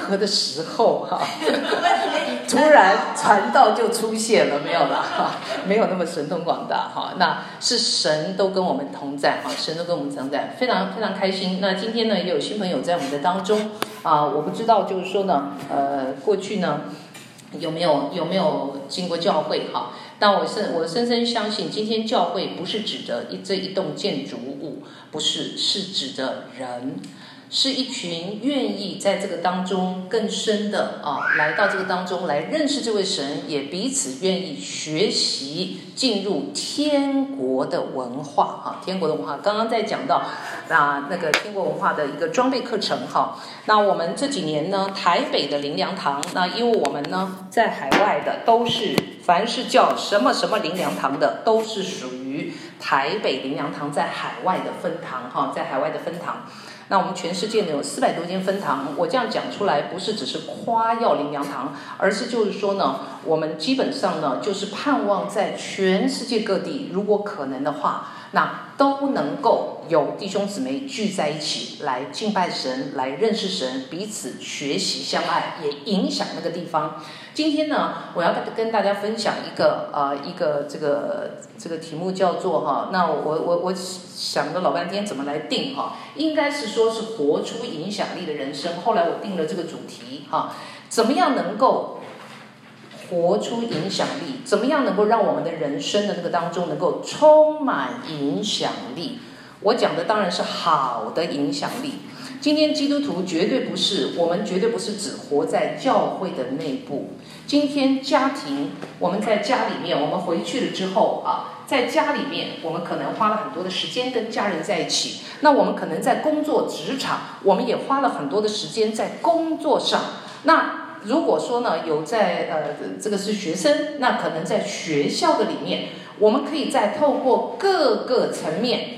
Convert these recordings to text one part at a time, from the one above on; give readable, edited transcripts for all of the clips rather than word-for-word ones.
何的时候哈，突然传道就出现了，没有啦哈，没有那么神通广大哈，那是神都跟我们同在哈，神都跟我们同在，非常非常开心。那今天呢，也有新朋友在我们的当中啊，我不知道就是说呢，过去呢有没有经过教会哈？但我深深相信，今天教会不是指着这一栋建筑物，不是，是指着人。是一群愿意在这个当中更深的来到这个当中来认识这位神，也彼此愿意学习进入天国的文化哈，天国的文化。刚刚在讲到那个天国文化的一个装备课程哈。那我们这几年呢，台北的灵粮堂，那因为我们呢在海外的都是凡是叫什么什么灵粮堂的，都是属于台北灵粮堂在海外的分堂哈，在海外的分堂。那我们全世界呢有400多间分堂，我这样讲出来不是只是夸耀灵粮堂，而是就是说呢，我们基本上呢就是盼望在全世界各地，如果可能的话，那都能够有弟兄姊妹聚在一起来敬拜神，来认识神，彼此学习相爱，也影响那个地方。今天呢，我要跟大家分享一个这个题目叫做哈，那我想了老半天怎么来定哈，应该是说是活出影响力的人生。后来我定了这个主题哈，怎么样能够活出影响力？怎么样能够让我们的人生的那个当中能够充满影响力？我讲的当然是好的影响力。今天基督徒绝对不是，我们绝对不是只活在教会的内部。今天家庭，我们在家里面，我们回去了之后在家里面，我们可能花了很多的时间跟家人在一起。那我们可能在工作职场，我们也花了很多的时间在工作上。那如果说呢，有在这个是学生，那可能在学校的里面，我们可以再透过各个层面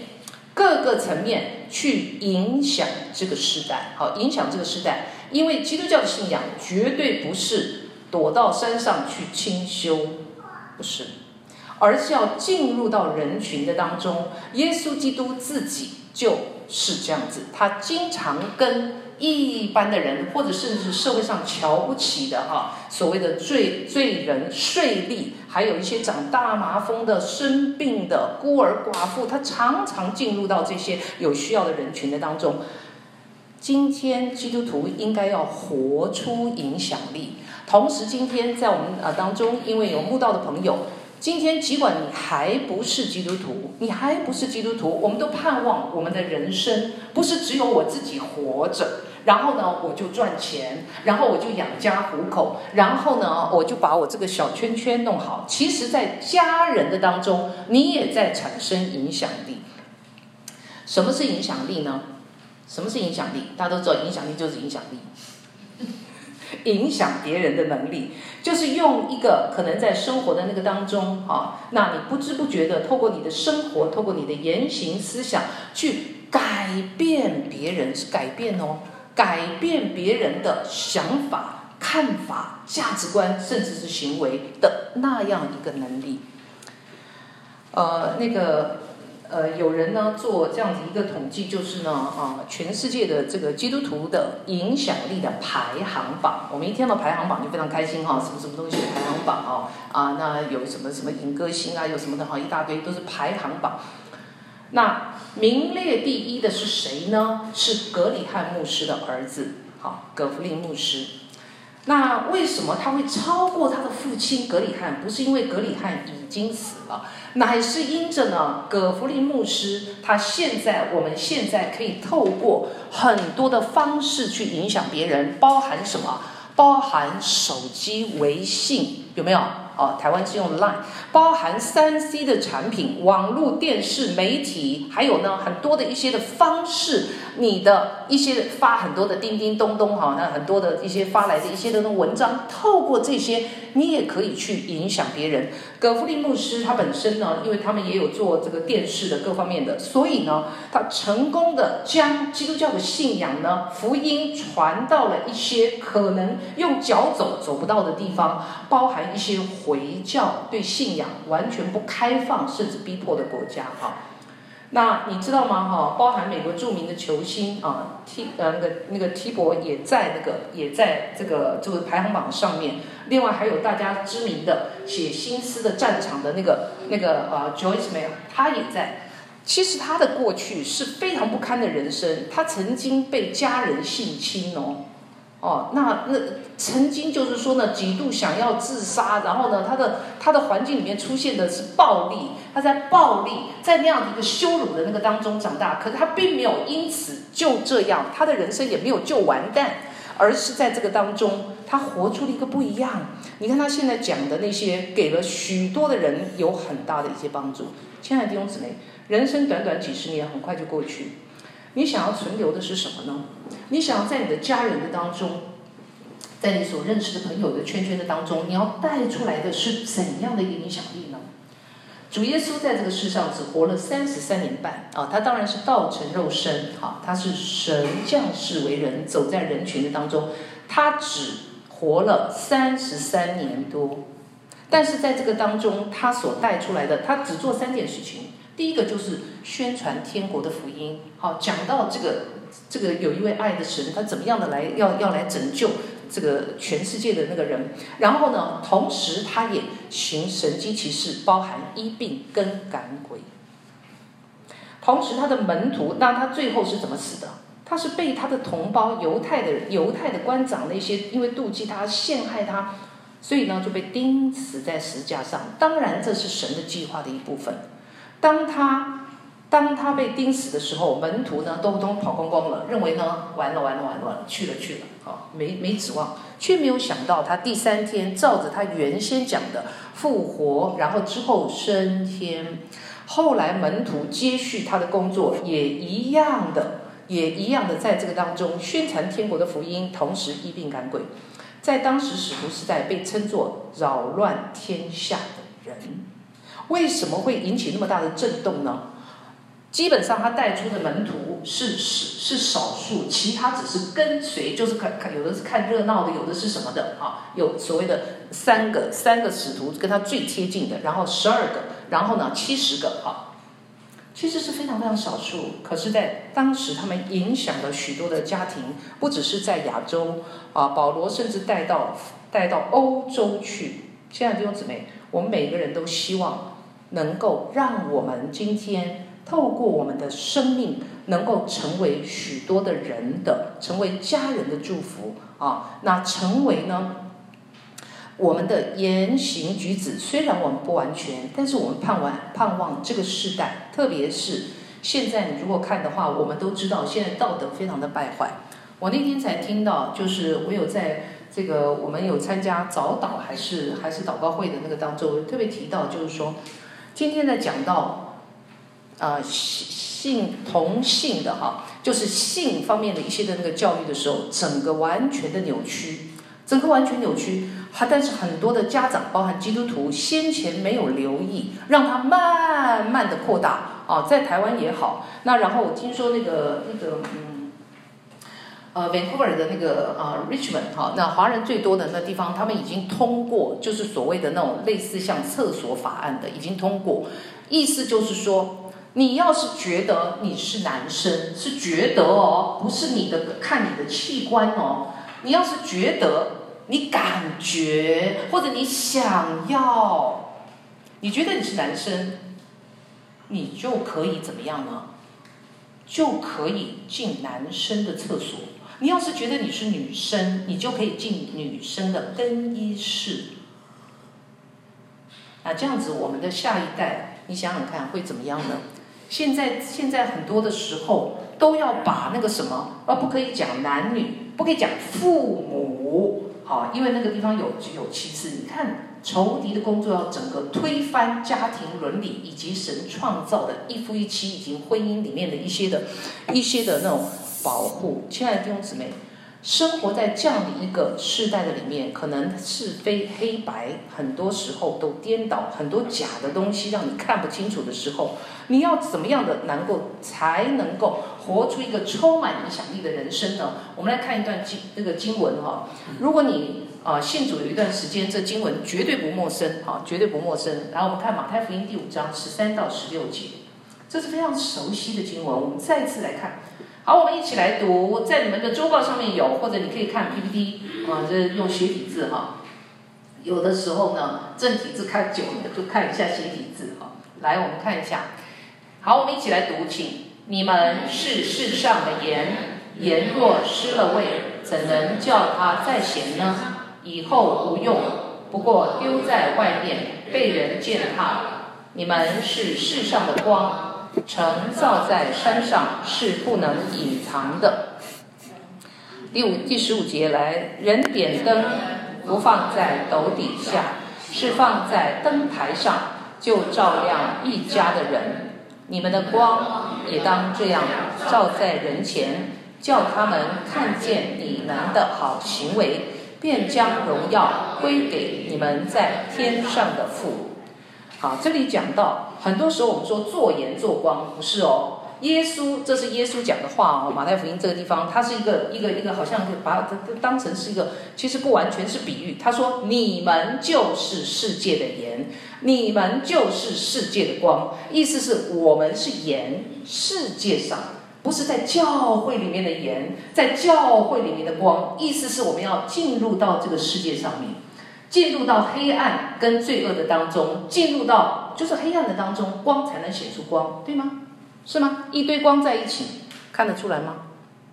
去影响这个时代，好，影响这个时代。因为基督教的信仰绝对不是躲到山上去清修，不是，而是要进入到人群的当中。耶稣基督自己就是这样子，他经常跟一般的人，或者甚至是社会上瞧不起的所谓的罪人、税吏，还有一些长大麻风的、生病的、孤儿寡妇，他常常进入到这些有需要的人群的当中。今天基督徒应该要活出影响力。同时今天在我们当中，因为有慕道的朋友，今天尽管你还不是基督徒，我们都盼望我们的人生不是只有我自己活着，然后呢我就赚钱，然后我就养家糊口，然后呢我就把我这个小圈圈弄好。其实在家人的当中，你也在产生影响力。什么是影响力呢？什么是影响力？大家都知道，影响力就是影响力。影响别人的能力，就是用一个可能在生活的那个当中那你不知不觉的透过你的生活，透过你的言行思想去改变别人，是改变改变别人的想法、看法、价值观，甚至是行为的那样一个能力。有人呢做这样子一个统计，就是呢全世界的这个基督徒的影响力的排行榜。我们一听到排行榜就非常开心什么东西的排行榜那有什么影歌星有什么的一大堆都是排行榜。那名列第一的是谁呢？是葛理翰牧师的儿子葛弗林牧师。那为什么他会超过他的父亲葛理翰？不是因为葛理翰已经死了，乃是因着呢葛弗林牧师，我们现在可以透过很多的方式去影响别人，包含什么？包含手机、微信，有没有？台湾是用 Line， 包含3C 的产品、网络、电视、媒体，还有呢很多的一些的方式，你的一些发很多的叮叮咚咚那很多的一些发来的一些的文章，透过这些你也可以去影响别人。葛弗林牧师他本身呢，因为他们也有做这个电视的各方面的，所以呢他成功的将基督教的信仰呢福音传到了一些可能用脚走不到的地方，包含一些回教对信仰完全不开放甚至逼迫的国家那你知道吗？哈，包含美国著名的球星啊那个 T 博也在这个排行榜上面。另外还有大家知名的写新诗的战场的那个Joyce Meyer， 他也在。其实他的过去是非常不堪的人生，他曾经被家人性侵那曾经就是说呢，几度想要自杀，然后呢，他的环境里面出现的是暴力，他在那样的一个羞辱的那个当中长大，可是他并没有因此就这样，他的人生也没有就完蛋，而是在这个当中，他活出了一个不一样。你看他现在讲的那些，给了许多的人有很大的一些帮助。亲爱的弟兄姊妹，人生短短几十年，很快就过去。你想要存留的是什么呢？你想要在你的家人的当中，在你所认识的朋友的圈的当中，你要带出来的是怎样的一个影响力呢？主耶稣在这个世上只活了33年半他当然是道成肉身他是神降世为人，走在人群的当中，他只活了33年多。但是在这个当中，他所带出来的，他只做3件事情。第一个就是宣传天国的福音，讲到这个有一位爱的神，他怎么样的要来拯救这个全世界的那个人。然后呢，同时他也行神迹奇事，包含医病跟赶鬼。同时他的门徒，那他最后是怎么死的？他是被他的同胞犹太的官长那些因为妒忌他陷害他，所以呢就被钉死在十字架上。当然这是神的计划的一部分。当他被钉死的时候，门徒呢都跑光光了，认为呢完了，去了没指望，却没有想到他第3天照着他原先讲的复活，然后之后升天。后来门徒接续他的工作，也一样的在这个当中宣传天国的福音，同时医病赶鬼。在当时使徒时代被称作扰乱天下的人。为什么会引起那么大的震动呢？基本上他带出的门徒是少数，其他只是跟随，就是有的是看热闹的，有的是什么的有所谓的三个使徒跟他最贴近的，然后12个，然后呢70个其实是非常非常少数。可是在当时他们影响了许多的家庭，不只是在亚洲保罗甚至带到欧洲去。亲爱的弟兄姊妹，我们每个人都希望能够让我们今天透过我们的生命能够成为许多的人的，成为家人的祝福那成为呢我们的言行举止，虽然我们不完全，但是我们盼望这个世代，特别是现在你如果看的话，我们都知道现在道德非常的败坏。我那天才听到，就是我有在这个我们有参加早祷还是祷告会的那个当中，特别提到就是说，今天在讲到同性的就是性方面的一些的那个教育的时候，整个完全扭曲。但是很多的家长，包含基督徒，先前没有留意，让它慢慢的扩大在台湾也好。那然后我听说Vancouver 的那个Richmond 那华人最多的那地方，他们已经通过，就是所谓的那种类似像厕所法案的，已经通过。意思就是说，你要是觉得你是男生，是觉得不是看你的器官你要是觉得你感觉或者你想要，你觉得你是男生，你就可以怎么样呢？就可以进男生的厕所。你要是觉得你是女生，你就可以进女生的更衣室。这样子我们的下一代，你想想看会怎么样呢？现在很多的时候都要把那个什么不可以讲男女，不可以讲父母因为那个地方有歧视。你看仇敌的工作要整个推翻家庭伦理，以及神创造的一夫一妻以及婚姻里面的一些的那种保护。亲爱的弟兄姊妹，生活在这样的一个世代的里面，可能是非黑白很多时候都颠倒，很多假的东西让你看不清楚的时候，你要怎么样的才能够活出一个充满影响力的人生呢？我们来看一段这个经文如果你信主有一段时间，这经文绝对不陌生绝对不陌生。然后我们看马太福音第5章13到16节， 这是非常熟悉的经文，我们再次来看。好，我们一起来读，在你们的周报上面有，或者你可以看 PPT 啊，这用斜体字哈。有的时候呢，正体字看久了，就看一下斜体字哈。来，我们看一下。好，我们一起来读，请。你们是世上的盐，盐若失了味，怎能叫它再咸呢？以后无用，不过丢在外面，被人践踏。你们是世上的光，城造在山上，是不能隐藏的。第15节来，人点灯不放在斗底下，是放在灯台上，就照亮一家的人。你们的光也当这样照在人前，叫他们看见你们的好行为，便将荣耀归给你们在天上的父。好，这里讲到，很多时候我们说做盐做光，不是哦。耶稣，这是耶稣讲的话哦。马太福音这个地方，它是一个，好像把它当成是一个，其实不完全是比喻。他说：“你们就是世界的盐，你们就是世界的光。”意思是我们是盐，世界上不是在教会里面的盐，在教会里面的光。意思是我们要进入到这个世界上面，进入到黑暗跟罪恶的当中，进入到就是黑暗的当中，光才能显出光，对吗？是吗？一堆光在一起，看得出来吗？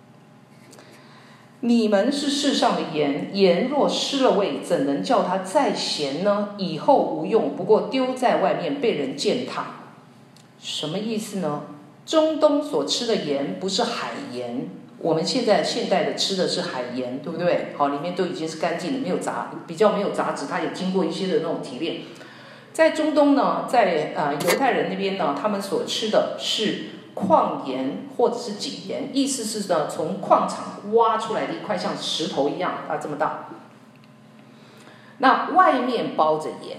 你们是世上的盐，盐若失了味，怎能叫它再咸呢？以后无用，不过丢在外面，被人践踏。什么意思呢？中东所吃的盐不是海盐，我们现在现代的吃的是海盐，对不对？好，里面都已经是干净的，没有比较没有杂质，它也经过一些的那种提炼。在中东呢，在犹太人那边呢，他们所吃的是矿盐或者是井盐，意思是呢，从矿场挖出来的一块像石头一样这么大。那外面包着盐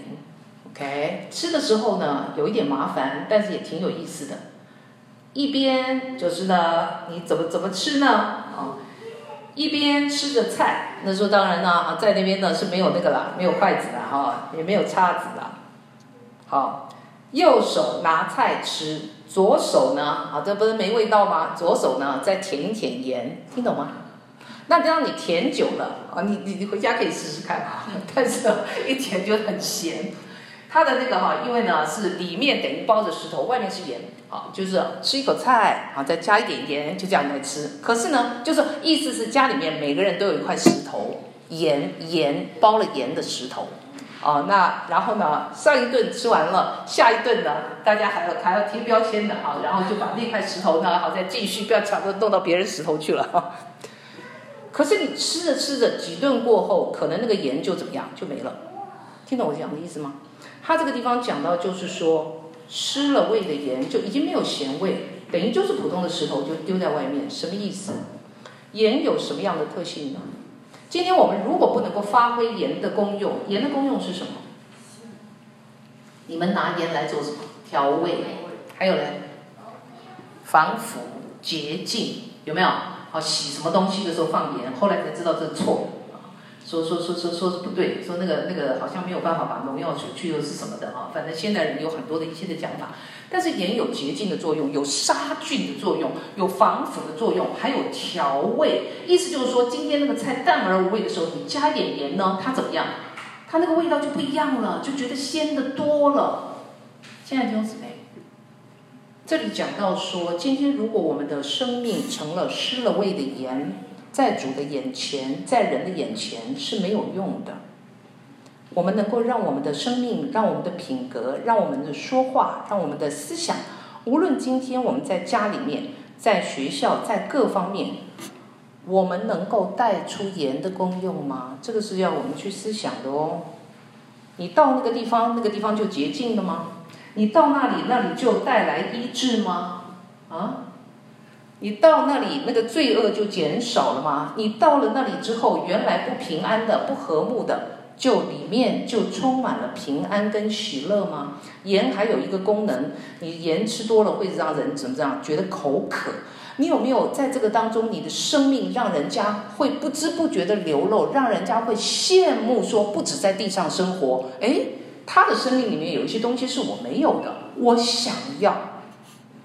，OK， 吃的时候呢有一点麻烦，但是也挺有意思的。一边就是呢，你怎么吃呢？一边吃着菜，那时候当然呢，在那边呢是没有那个啦，没有筷子啦，哈，也没有叉子啦。好，右手拿菜吃，左手呢，这不是没味道吗？左手呢再舔一舔盐，听懂吗？那这样你舔久了你回家可以试试看啊，但是一舔就很咸。它的那个因为呢是里面等于包着石头，外面是盐，就是吃一口菜再加一点盐，就这样来吃。可是呢，就是意思是家里面每个人都有一块石头，盐包了盐的石头。那然后呢，上一顿吃完了，下一顿呢，大家还要贴标签的然后就把那块石头呢，再继续不要抢着弄到别人石头去了可是你吃着吃着几顿过后，可能那个盐就怎么样，就没了。听懂我讲的意思吗？他这个地方讲到就是说，失了味的盐就已经没有咸味，等于就是普通的石头就丢在外面，什么意思？盐有什么样的特性呢？今天我们如果不能够发挥盐的功用，盐的功用是什么？你们拿盐来做什么？调味，还有呢，防腐、洁净，有没有？洗什么东西的时候放盐，后来才知道这错，说是不对，说那个好像没有办法把农药除去又是什么的反正现代人有很多的一些的讲法，但是盐有洁净的作用，有杀菌的作用，有防腐的作用，还有调味。意思就是说，今天那个菜淡而无味的时候，你加一点盐呢，它怎么样？它那个味道就不一样了，就觉得鲜的多了。现在弟兄姊妹，这里讲到说，今天如果我们的生命成了失了味的盐，在主的眼前，在人的眼前是没有用的。我们能够让我们的生命，让我们的品格，让我们的说话，让我们的思想，无论今天我们在家里面，在学校，在各方面，我们能够带出盐的功用吗？这个是要我们去思想的哦。你到那个地方，那个地方就洁净了吗？你到那里，那里就带来医治吗？你到那里，那个罪恶就减少了吗？你到了那里之后，原来不平安的、不和睦的，就里面就充满了平安跟喜乐吗？盐还有一个功能，你盐吃多了会让人怎么样？觉得口渴。你有没有在这个当中，你的生命让人家会不知不觉的流露，让人家会羡慕说，不止在地上生活，他的生命里面有一些东西是我没有的，我想要。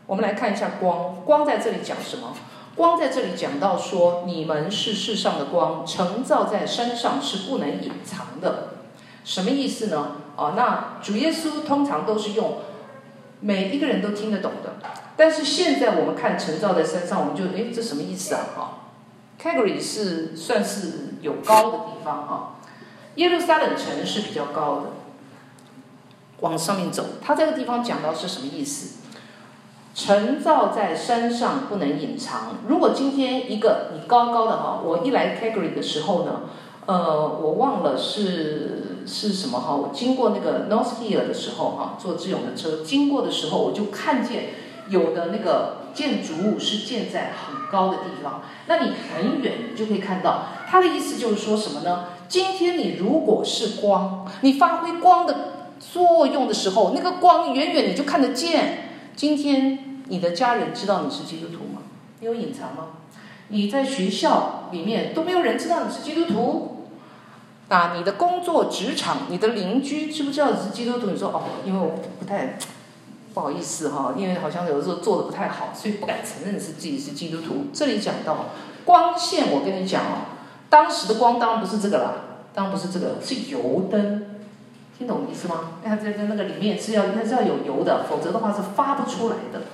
我们来看一下光。光在这里讲什么？光在这里讲到说，你们是世上的光，城造在山上是不能隐藏的。什么意思呢？那主耶稣通常都是用每一个人都听得懂的，但是现在我们看城造在山上，我们就这什么意思啊？Calgary 是算是有高的地方啊，耶路撒冷城是比较高的，往上面走，它这个地方讲到是什么意思？城造在山上不能隐藏。如果今天一个你高高的我一来 Calgary 的时候呢，我忘了是什么我经过那个 North Hill 的时候坐志勇的车经过的时候，我就看见有的那个建筑物是建在很高的地方，那你很远你就可以看到。它的意思就是说什么呢？今天你如果是光，你发挥光的作用的时候，那个光远远你就看得见。今天你的家人知道你是基督徒吗？你有隐藏吗？你在学校里面都没有人知道你是基督徒。那你的工作职场，你的邻居知不知道你是基督徒？你说因为我不好意思因为好像有的时候做的不太好，所以不敢承认自己是基督徒。这里讲到光线，我跟你讲当时的光当然不是这个啦，当然不是这个，是油灯。听懂意思吗？它在那个里面是要有油的，否则的话是发不出来的。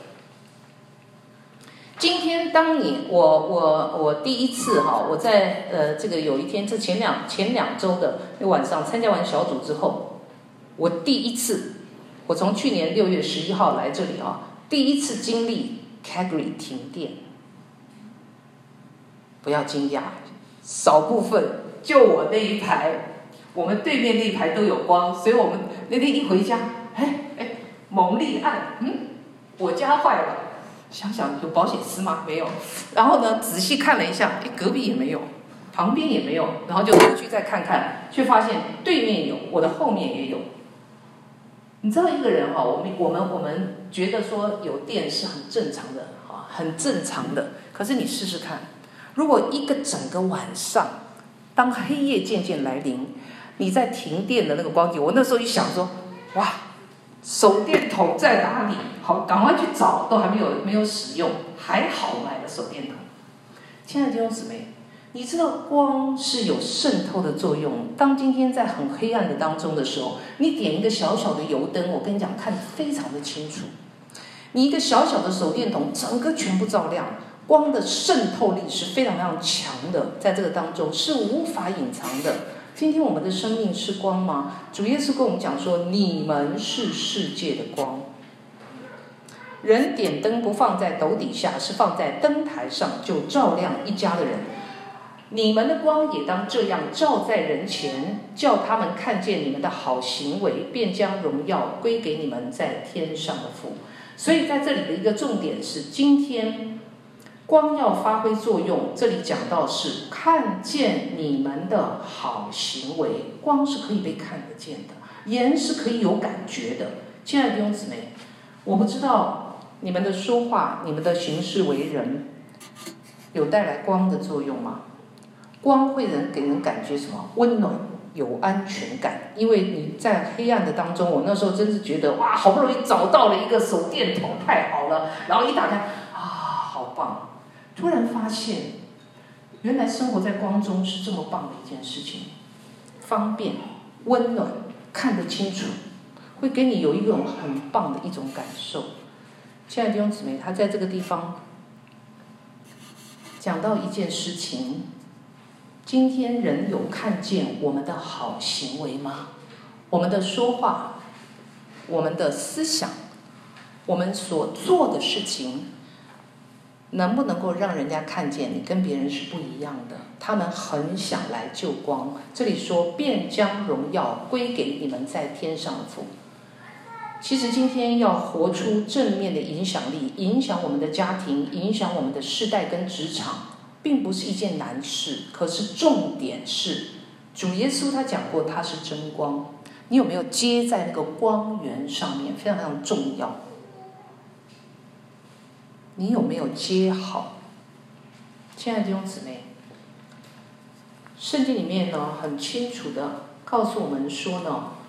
今天当我第一次我在这个有一天，这前两周的那晚上参加完小组之后，我第一次，我从去年6月11号来这里第一次经历 Calgary 停电。不要惊讶，少部分，就我那一排，我们对面那一排都有光，所以我们那天一回家，蒙历暗，我家坏了。想想有保险丝吗？没有。然后呢，仔细看了一下，隔壁也没有，旁边也没有，然后就出去再看看，却发现对面有，我的后面也有。你知道一个人我们觉得说有电是很正常的很正常的。可是你试试看，如果一个整个晚上，当黑夜渐渐来临，你在停电的那个光景，我那时候一想说，哇！手电筒在哪里？好，赶快去找，都还没有使用，还好买了手电筒。亲爱的弟兄姊妹，你知道光是有渗透的作用。当今天在很黑暗的当中的时候，你点一个小小的油灯，我跟你讲，看得非常的清楚。你一个小小的手电筒，整个全部照亮，光的渗透力是非常非常强的，在这个当中是无法隐藏的。今天我们的生命是光吗？主耶稣跟我们讲说，你们是世界的光。人点灯不放在斗底下，是放在灯台上，就照亮一家的人。你们的光也当这样照在人前，叫他们看见你们的好行为，便将荣耀归给你们在天上的父。所以在这里的一个重点是，今天光要发挥作用，这里讲到是看见你们的好行为。光是可以被看得见的，言是可以有感觉的。亲爱的弟兄姊妹，我不知道你们的说话，你们的行事为人，有带来光的作用吗？光会给人感觉什么？温暖，有安全感。因为你在黑暗的当中，我那时候真是觉得哇，好不容易找到了一个手电筒，太好了。然后一打开，好棒！突然发现，原来生活在光中是这么棒的一件事情，方便、温暖、看得清楚，会给你有一种很棒的一种感受。亲爱的弟兄姊妹，他在这个地方讲到一件事情。今天人有看见我们的好行为吗？我们的说话，我们的思想，我们所做的事情，能不能够让人家看见你跟别人是不一样的？他们很想来救光。这里说，便将荣耀归给你们在天上的父。其实今天要活出正面的影响力，影响我们的家庭，影响我们的世代跟职场，并不是一件难事。可是重点是，主耶稣他讲过他是真光，你有没有接在那个光源上面？非常非常重要。你有没有接好？亲爱的弟兄姊妹，圣经里面呢很清楚的告诉我们说呢，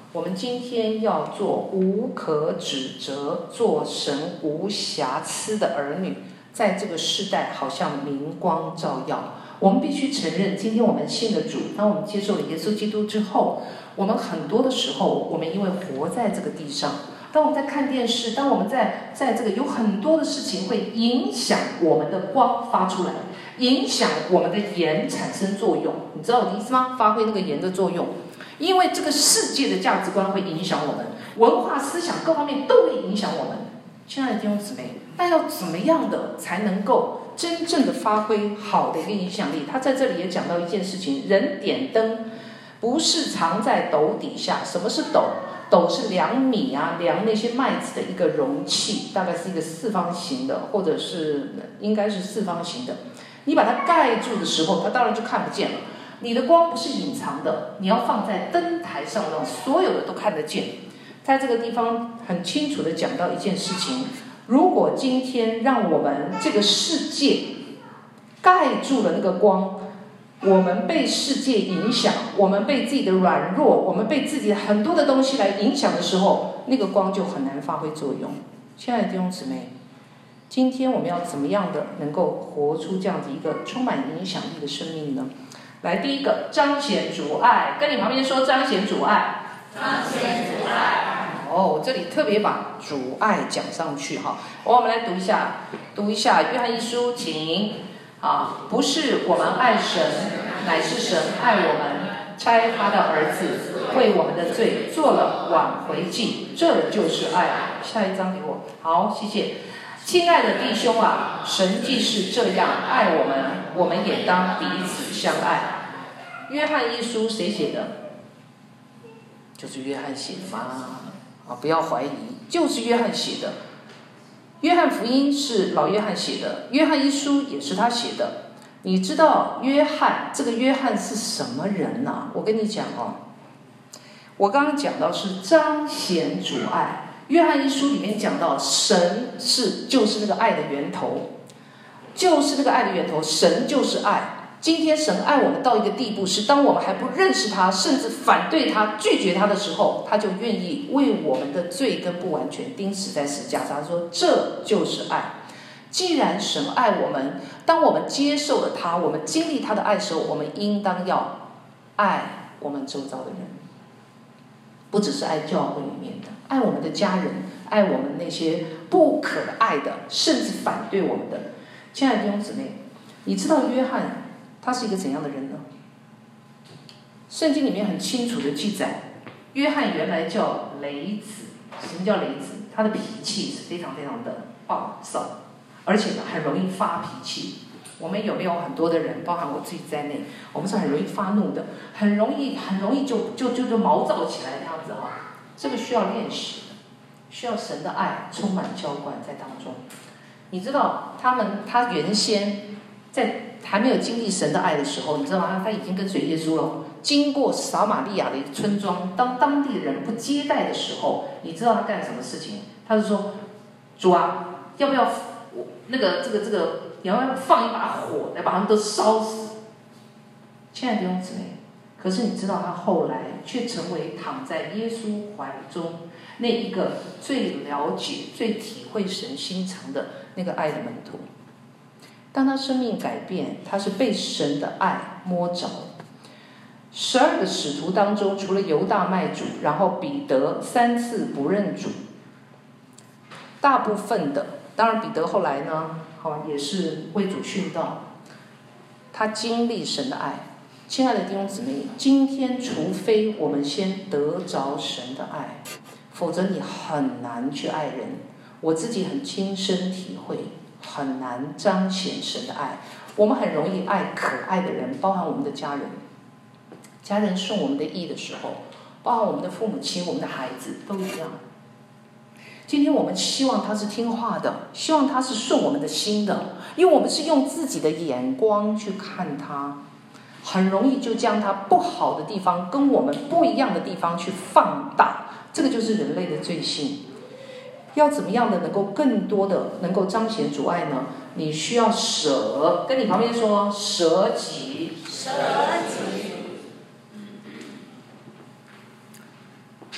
我们今天要做无可指责，做神无瑕疵的儿女，在这个世代好像明光照耀。我们必须承认，今天我们信了主，当我们接受了耶稣基督之后，我们很多的时候，我们因为活在这个地上，当我们在看电视，当我们在这个有很多的事情会影响我们的光发出来，影响我们的盐产生作用。你知道我的意思吗？发挥那个盐的作用。因为这个世界的价值观会影响我们，文化思想各方面都会影响我们。亲爱的弟兄姊妹，那要怎么样的才能够真正的发挥好的一个影响力？他在这里也讲到一件事情，人点灯不是藏在斗底下。什么是斗？斗是量米啊，量那些麦子的一个容器，大概是一个四方形的，或者是应该是四方形的。你把它盖住的时候，它当然就看不见了。你的光不是隐藏的，你要放在灯台上，让所有的都看得见。在这个地方很清楚地讲到一件事情，如果今天让我们这个世界盖住了那个光，我们被世界影响，我们被自己的软弱，我们被自己很多的东西来影响的时候，那个光就很难发挥作用。亲爱的弟兄姊妹，今天我们要怎么样的能够活出这样子一个充满影响力的生命呢？来，第一个，彰显主爱，跟你旁边说彰显主爱。 彰显主爱。 我这里特别把主爱讲上去哈。我们来读一下约翰一书，请不是我们爱神，乃是神爱我们，差他的儿子为我们的罪做了挽回祭，这就是爱。下一章给我。好，谢谢。亲爱的弟兄啊，神既是这样爱我们，我们也当彼此相爱。约翰一书谁写的？就是约翰写的嘛，不要怀疑，就是约翰写的。约翰福音是老约翰写的，约翰一书也是他写的。你知道约翰这个约翰是什么人呢？我跟你讲我刚刚讲到是彰显主爱。约翰一书里面讲到神就是那个爱的源头，就是那个爱的源头，神就是爱。今天神爱我们到一个地步，是当我们还不认识他，甚至反对他、拒绝他的时候，他就愿意为我们的罪跟不完全钉死在十字架上。他说这就是爱。既然神爱我们，当我们接受了他，我们经历他的爱的时候，我们应当要爱我们周遭的人，不只是爱教会里面的，爱我们的家人，爱我们那些不可爱的，甚至反对我们的。亲爱的弟兄姊妹，你知道约翰他是一个怎样的人呢？圣经里面很清楚的记载，约翰原来叫雷子。什么叫雷子？他的脾气是非常非常的暴躁，而且呢很容易发脾气。我们有没有很多的人，包含我自己在内，我们是很容易发怒的，很容易就毛躁起来这样子这个需要练习的，需要神的爱充满浇灌在当中。你知道他原先在还没有经历神的爱的时候，你知道吗？他已经跟随耶稣了。经过撒玛利亚的一个村庄，当当地人不接待的时候，你知道他干什么事情？他就说：“主啊，要不要这个，你要不要放一把火来把他们都烧死？”亲爱的弟兄姊妹，可是你知道他后来却成为躺在耶稣怀中那一个最了解、最体会神心肠的那个爱的门徒。当他生命改变，他是被神的爱摸着。12个使徒当中，除了犹大卖主，然后彼得3次不认主，大部分的，当然彼得后来呢，也是为主殉道，他经历神的爱。亲爱的弟兄姊妹，今天除非我们先得着神的爱，否则你很难去爱人。我自己很亲身体会，很难彰显神的爱。我们很容易爱可爱的人，包含我们的家人。家人顺我们的意的时候，包含我们的父母亲、我们的孩子都一样。今天我们希望他是听话的，希望他是顺我们的心的，因为我们是用自己的眼光去看他，很容易就将他不好的地方跟我们不一样的地方去放大。这个就是人类的罪性。要怎么样的能够更多的能够彰显主爱呢？你需要舍，跟你旁边说舍己。 舍己。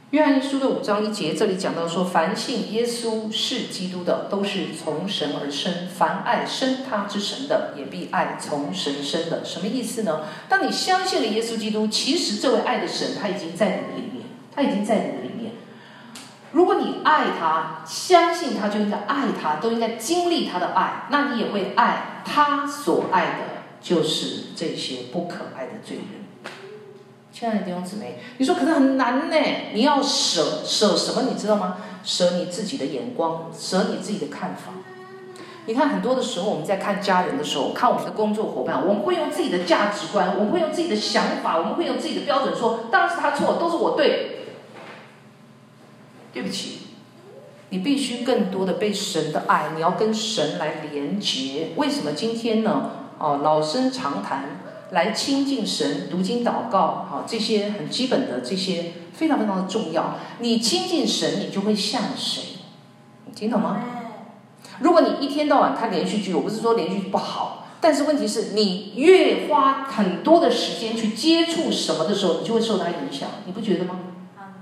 约翰一书的5章1节，这里讲到说，凡信耶稣是基督的，都是从神而生；凡爱生他之神的，也必爱从神生的。什么意思呢？当你相信了耶稣基督，其实这位爱的神他已经在你的里面，他已经在你的里面。如果你爱他，相信他，就应该爱他，都应该经历他的爱，那你也会爱他所爱的，就是这些不可爱的罪人。亲爱的弟兄姊妹，你说可是很难呢，你要舍什么？你知道吗？舍你自己的眼光，舍你自己的看法。你看很多的时候，我们在看家人的时候，看我们的工作伙伴，我们会用自己的价值观，我们会用自己的想法，我们会用自己的标准说，当然是他错，都是我对。对不起，你必须更多的被神的爱，你要跟神来连结。为什么今天呢？老生常谈，来亲近神，读经祷告，这些很基本的，这些非常非常的重要。你亲近神，你就会像谁？你听懂吗？如果你一天到晚看连续剧，我不是说连续剧不好，但是问题是你越花很多的时间去接触什么的时候，你就会受它影响，你不觉得吗？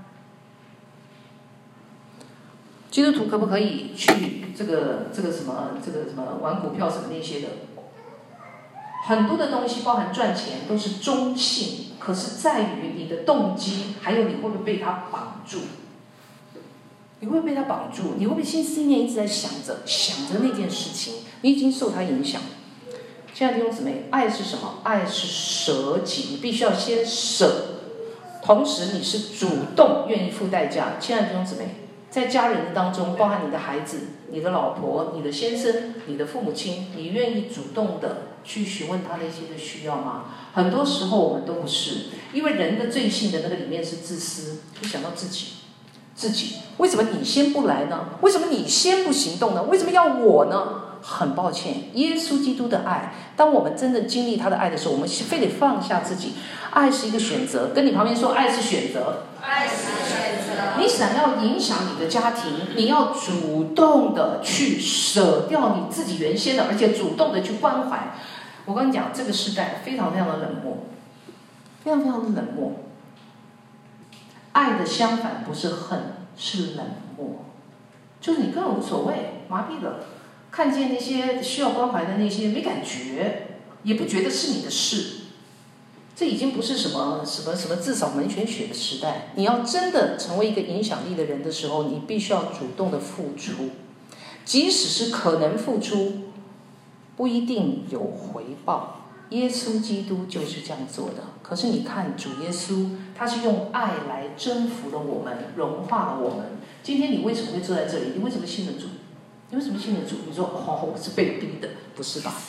基督徒可不可以去这个什么玩股票什么那些的？很多的东西包含赚钱都是中性，可是在于你的动机，还有你会不会被它绑住？你会不会被它绑住？你会不会心思意念一直在想着那件事情？你已经受它影响。亲爱的弟兄姊妹，爱是什么？爱是舍己，你必须要先舍，同时你是主动愿意付代价。亲爱的弟兄姊妹，在家人当中，包含你的孩子、你的老婆、你的先生、你的父母亲，你愿意主动的去询问他那些的需要吗？很多时候我们都不是，因为人的罪性的那个里面是自私，就想到自己。为什么你先不来呢？为什么你先不行动呢？为什么要我呢？很抱歉，耶稣基督的爱，当我们真正经历他的爱的时候，我们非得放下自己。爱是一个选择，跟你旁边说，爱是选择。 爱是选择。 你想要影响你的家庭，你要主动的去舍掉你自己原先的，而且主动的去关怀。我跟你讲，这个时代非常非常的冷漠，非常非常的冷漠。爱的相反不是恨，是冷漠，就是你根本无所谓，麻痹了。看见那些需要关怀的那些没感觉，也不觉得是你的事。这已经不是什么至少门前雪的时代。你要真的成为一个影响力的人的时候，你必须要主动的付出，即使是可能付出，不一定有回报。耶稣基督就是这样做的。可是你看主耶稣，他是用爱来征服了我们，融化了我们。今天你为什么会坐在这里？你为什么信得主？你为什么信得主？你说我是被逼的，不是吧？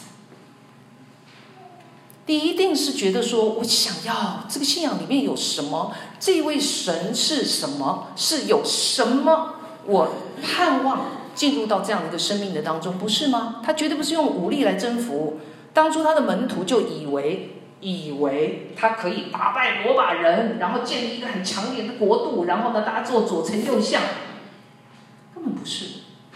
你一定是觉得说，我想要这个信仰里面有什么？这位神是什么？是有什么？我盼望进入到这样的一个生命的当中，不是吗？他绝对不是用武力来征服。当初他的门徒就以为他可以打败罗马人，然后建立一个很强烈的国度，然后呢，大家做左丞右相，根本不是。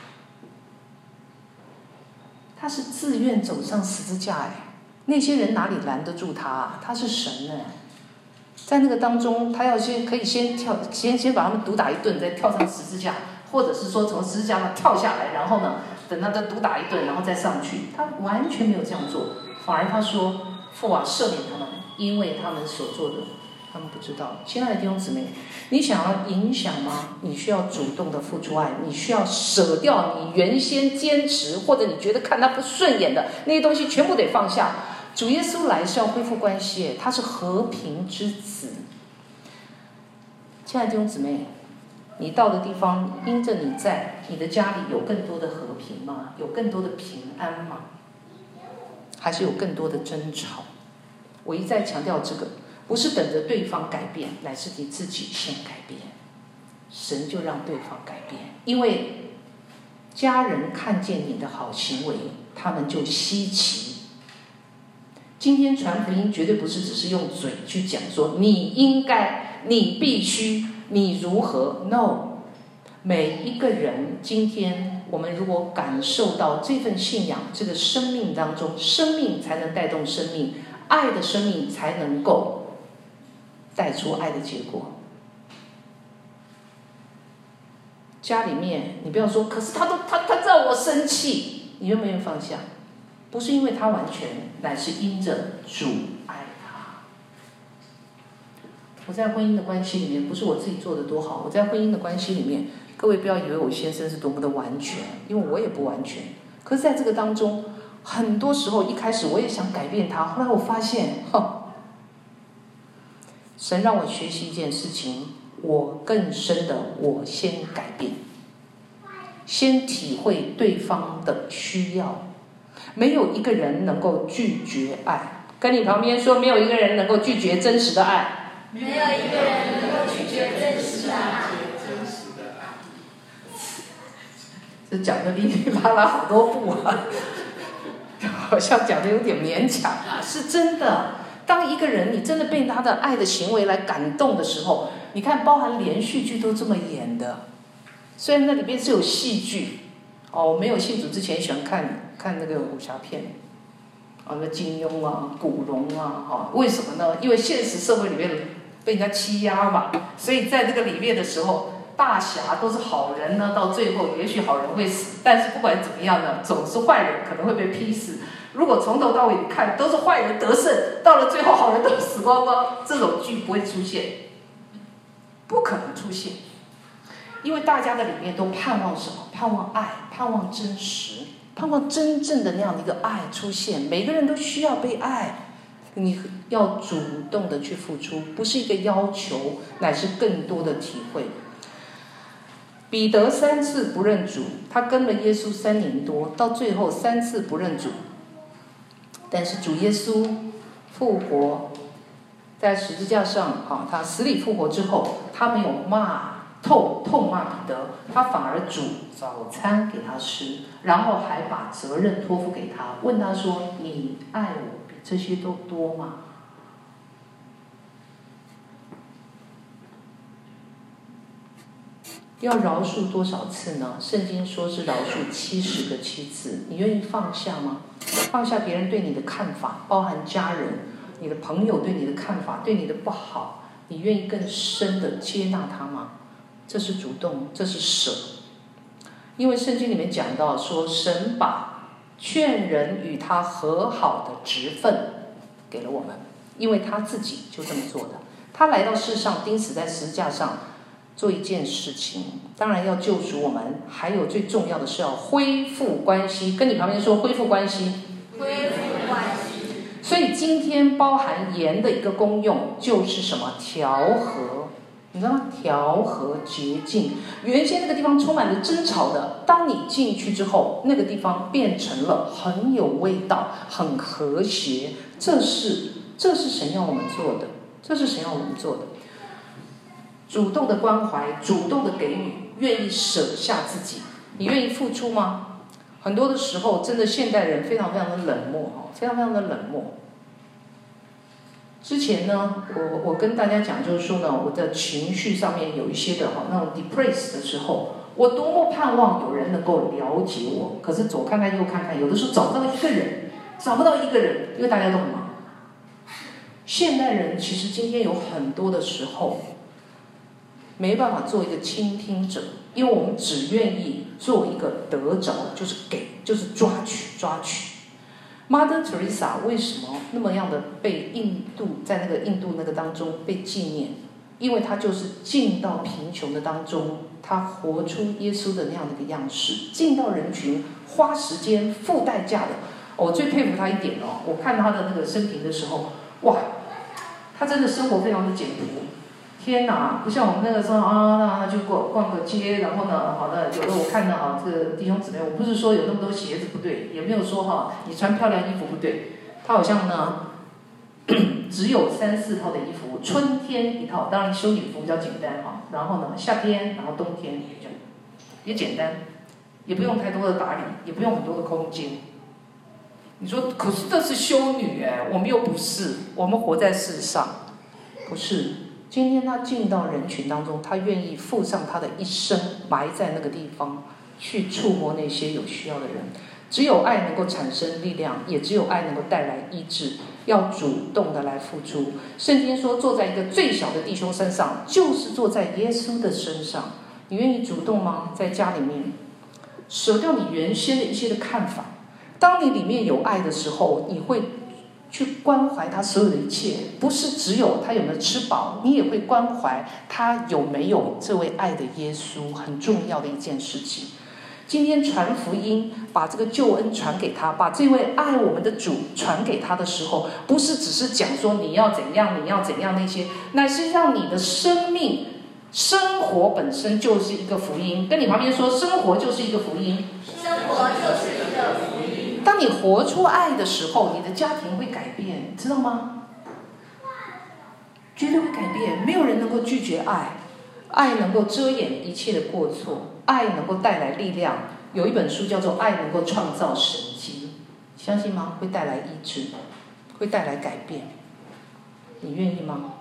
他是自愿走上十字架那些人哪里拦得住他啊？他是神在那个当中，他要可以先把他们毒打一顿，再跳上十字架，或者是说从十字架上跳下来，然后呢，等他再毒打一顿，然后再上去。他完全没有这样做，反而他说：“父啊，赦免他们，因为他们所做的，他们不知道。”亲爱的弟兄姊妹，你想要影响吗？你需要主动的付出爱，你需要舍掉你原先坚持或者你觉得看他不顺眼的那些东西，全部得放下。主耶稣来是要恢复关系，他是和平之子。亲爱的弟兄姊妹，你到的地方，因着你在你的家里有更多的和平吗？有更多的平安吗？还是有更多的争吵？我一再强调这个，不是等着对方改变，乃是你自己先改变，神就让对方改变。因为家人看见你的好行为，他们就稀奇。今天传福音绝对不是只是用嘴去讲说你应该，你必须，你如何 ，no。每一个人，今天我们如果感受到这份信仰，这个生命当中，生命才能带动生命，爱的生命才能够带出爱的结果。 家里面，你不要说，可是他让我生气，你愿不愿意放下？不是因为他完全，乃是因着主爱他。我在婚姻的关系里面，不是我自己做的多好，我在婚姻的关系里面，各位不要以为我先生是多么的完全，因为我也不完全。可是在这个当中，很多时候一开始我也想改变他，后来我发现，神让我学习一件事情，我更深的，我先改变，先体会对方的需要。没有一个人能够拒绝爱，跟你旁边说，没有一个人能够拒绝真实的爱。 没有一个人能够拒绝真实的爱。 这讲的哩哩啦啦好多步啊，好像讲的有点勉强啊，是真的。当一个人你真的被他的爱的行为来感动的时候，你看，包含连续剧都这么演的，虽然那里边是有戏剧。我没有信主之前喜欢看那个武侠片，那金庸啊、古龙啊，为什么呢？因为现实社会里面被人家欺压嘛，所以在这个里面的时候，大侠都是好人呢，到最后也许好人会死，但是不管怎么样呢，总是坏人可能会被劈死。如果从头到尾你看都是坏人得胜，到了最后好人都死光光，这种剧不会出现，不可能出现。因为大家的里面都盼望什么？盼望爱，盼望真实，盼望真正的那样的一个爱出现。每个人都需要被爱，你要主动的去付出，不是一个要求，乃是更多的体会。彼得3次不认主，他跟了耶稣3年多，到最后3次不认主。但是主耶稣复活，在十字架上他死里复活之后，他没有痛骂彼得，他反而煮早餐给他吃，然后还把责任托付给他，问他说：“你爱我比这些都多吗？”要饶恕多少次呢？圣经说是饶恕70个7次。你愿意放下吗？放下别人对你的看法，包含家人、你的朋友对你的看法，对你的不好，你愿意更深的接纳他吗？这是主动，这是舍。因为圣经里面讲到说，神把劝人与他和好的职分给了我们，因为他自己就这么做的。他来到世上钉死在十字架上，做一件事情，当然要救赎我们，还有最重要的是要恢复关系。跟你旁边说，恢复关系。 恢复关系。 所以今天包含盐的一个功用就是什么？调和。你知道吗？调和洁净。原先那个地方充满了争吵的，当你进去之后，那个地方变成了很有味道，很和谐。这是神要我们做的，这是神要我们做的。主动的关怀，主动的给予，愿意舍下自己，你愿意付出吗？很多的时候，真的现代人非常非常的冷漠，非常非常的冷漠。之前呢，我跟大家讲，就是说呢，我的情绪上面有一些的那种 depressed 的时候，我多么盼望有人能够了解我，可是左看看右看看，有的时候找不到一个人，因为大家都很忙。现代人其实今天有很多的时候，没办法做一个倾听者，因为我们只愿意做一个得着，就是给，就是抓取。Mother Teresa 为什么那么样的被在那个印度那个当中被纪念？因为她就是进到贫穷的当中，她活出耶稣的那样的一个样式，进到人群，花时间付代价的。我最佩服她一点我看她的那个生平的时候，哇，她真的生活非常的简朴。天哪，不像我们那个时候那就逛个街，然后呢，好的，有的我看到这个弟兄姊妹，我不是说有那么多鞋子不对，也没有说你穿漂亮衣服不对，他好像呢只有3、4套的衣服，春天一套，当然修女服比较简单然后呢夏天，然后冬天也简单，也不用太多的打理，也不用很多的空间。你说，可是这是修女我们又不是，我们活在世上，不是。今天他进到人群当中，他愿意付上他的一生，埋在那个地方，去触摸那些有需要的人。只有爱能够产生力量，也只有爱能够带来医治。要主动的来付出。圣经说，坐在一个最小的弟兄身上，就是坐在耶稣的身上。 你愿意主动吗？在家里面舍掉你原先的一些的看法，当你里面有爱的时候，你会去关怀他所有的一切，不是只有他有没有吃饱，你也会关怀他有没有这位爱的耶稣，很重要的一件事情。今天传福音，把这个救恩传给他，把这位爱我们的主传给他的时候，不是只是讲说你要怎样，你要怎样那些，乃是让你的生命、生活本身就是一个福音。跟你旁边说，生活就是一个福音。 生活就是一个福音。 当你活出爱的时候，你的家庭会改变，知道吗？绝对会改变。没有人能够拒绝爱，爱能够遮掩一切的过错。爱能够带来力量，有一本书叫做《爱能够创造神迹》，相信吗？会带来医治，会带来改变。你愿意吗？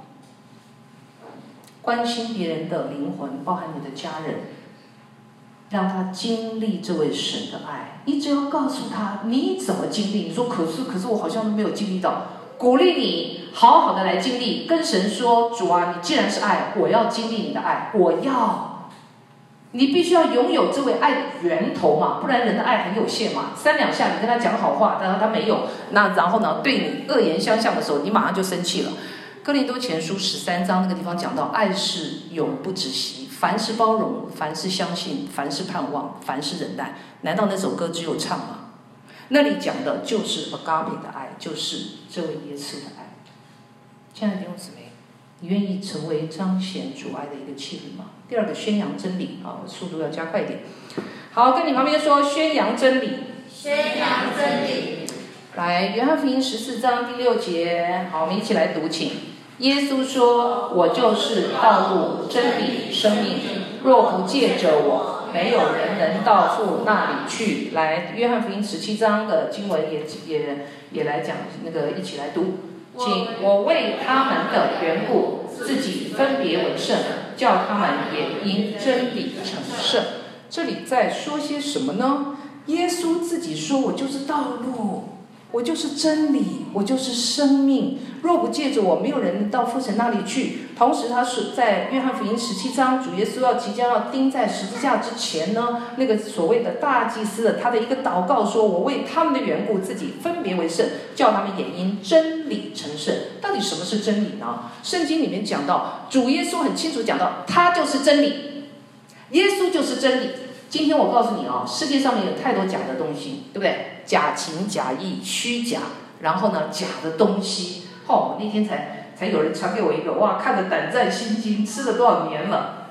关心别人的灵魂，包含你的家人，让他经历这位神的爱。你只要告诉他你怎么经历。你说可是我好像都没有经历到，鼓励你好好的来经历，跟神说：主啊，你既然是爱，我要经历你的爱，我要。你必须要拥有这位爱的源头嘛，不然人的爱很有限嘛。3两下你跟他讲好话，但是他没有，那然后呢，对你恶言相向的时候，你马上就生气了。哥林多前书13章那个地方讲到，爱是永不止息，凡是包容，凡是相信，凡是盼望，凡是忍耐。难道那首歌只有唱吗？那里讲的就是 agape 的爱，就是这位耶稣的爱。亲爱的弟兄姊妹，你愿意成为彰显主爱的一个器皿吗？第二个，宣扬真理啊，速度要加快一点。好，跟你旁边说，宣扬真理。 宣扬真理。 来，约翰福音14章第6节，好，我们一起来读，请。耶稣说：“我就是道路、真理、生命，若不借着我，没有人能到父那里去。”来，约翰福音17章的经文也来讲，那个一起来读，请。我为他们的缘故，自己分别为圣，叫他们也因真理成圣。这里在说些什么呢？耶稣自己说：“我就是道路，我就是真理，我就是生命。若不借着我，没有人能到父神那里去。”同时，他是在约翰福音17章，主耶稣即将要钉在十字架之前呢，那个所谓的大祭司的他的一个祷告说：“我为他们的缘故，自己分别为圣，叫他们也因真理成圣。”到底什么是真理呢？圣经里面讲到，主耶稣很清楚讲到，他就是真理，耶稣就是真理。今天我告诉你啊，世界上面有太多假的东西，对不对？假情假意、虚假，然后呢，假的东西。那天才有人传给我一个，哇，看得胆战心惊，吃了多少年了？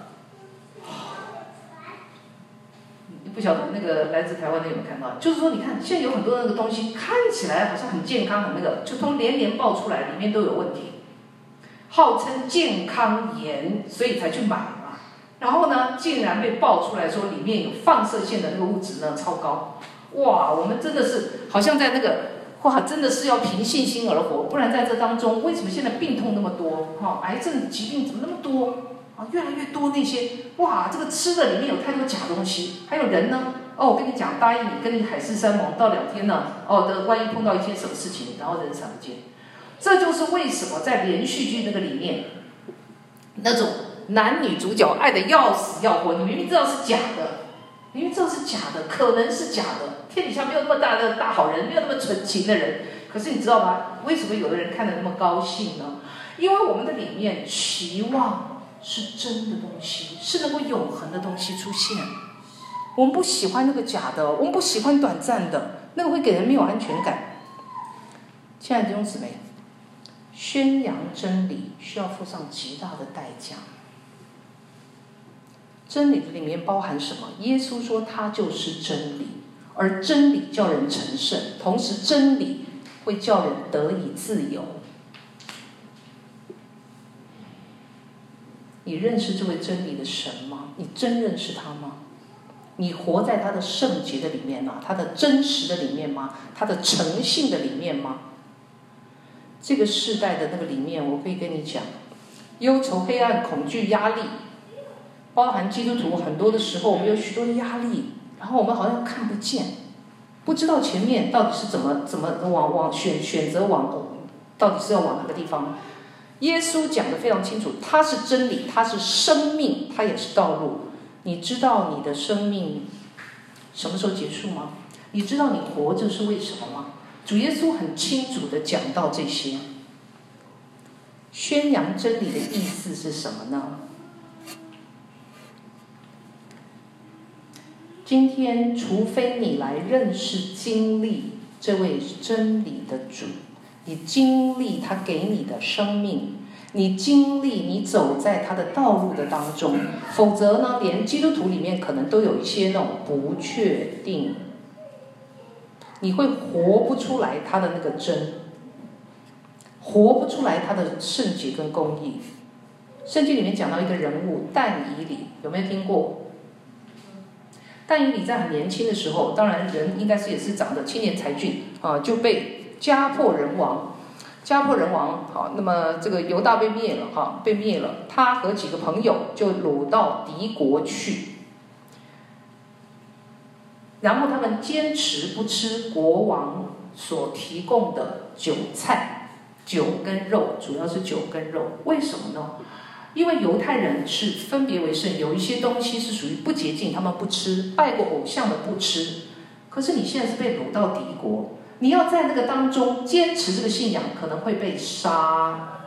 不晓得那个来自台湾的有没有看到？就是说，你看现在有很多那个东西看起来好像很健康，很那个，就从连爆出来，里面都有问题，号称健康盐，所以才去买。然后呢，竟然被爆出来说里面有放射线的那个物质呢超高，哇！我们真的是好像在那个真的是要凭信心而活，不然在这当中，为什么现在病痛那么多？癌症疾病怎么那么多？越来越多那些，哇！这个吃的里面有太多假东西，还有人呢，我跟你讲，答应你跟你海誓山盟到2天呢，万一碰到一些什么事情，然后人闪不见。这就是为什么在连续剧那个里面，那种男女主角爱的要死要活，你明明知道是假的，明明知道是假的，可能是假的，天底下没有那么大的大好人，没有那么纯情的人。可是你知道吗？为什么有的人看得那么高兴呢？因为我们的里面期望是真的东西，是能够永恒的东西出现。我们不喜欢那个假的，我们不喜欢短暂的，那个会给人没有安全感。亲爱的弟兄姊妹，宣扬真理需要付上极大的代价。真理的里面包含什么？耶稣说他就是真理，而真理叫人成圣，同时真理会叫人得以自由。你认识这位真理的神吗？你真认识他吗？你活在他的圣洁的里面吗？他的真实的里面吗？他的诚信的里面吗？这个世代的那个里面，我可以跟你讲，忧愁、黑暗、恐惧、压力，包含基督徒很多的时候，我们有许多的压力，然后我们好像看不见，不知道前面到底是怎么往选择到底是要往哪个地方。耶稣讲得非常清楚，他是真理，他是生命，他也是道路。 你知道你的生命什么时候结束吗？你知道你活着是为什么吗？主耶稣很清楚地讲到这些。宣扬真理的意思是什么呢？今天除非你来认识经历这位真理的主，你经历他给你的生命，你经历你走在他的道路的当中，否则呢，连基督徒里面可能都有一些那种不确定，你会活不出来他的那个真，活不出来他的圣洁跟公义。圣经里面讲到一个人物但以理，有没有听过？但以理在很年轻的时候，当然人应该是也是长得青年才俊啊，就被家破人亡。好，那么这个犹大被灭了，他和几个朋友就掳到敌国去，然后他们坚持不吃国王所提供的酒菜，酒跟肉，主要是酒跟肉。为什么呢？因为犹太人是分别为圣，有一些东西是属于不洁净，他们不吃，拜过偶像的不吃。可是你现在是被掳到敌国，你要在那个当中坚持这个信仰，可能会被杀。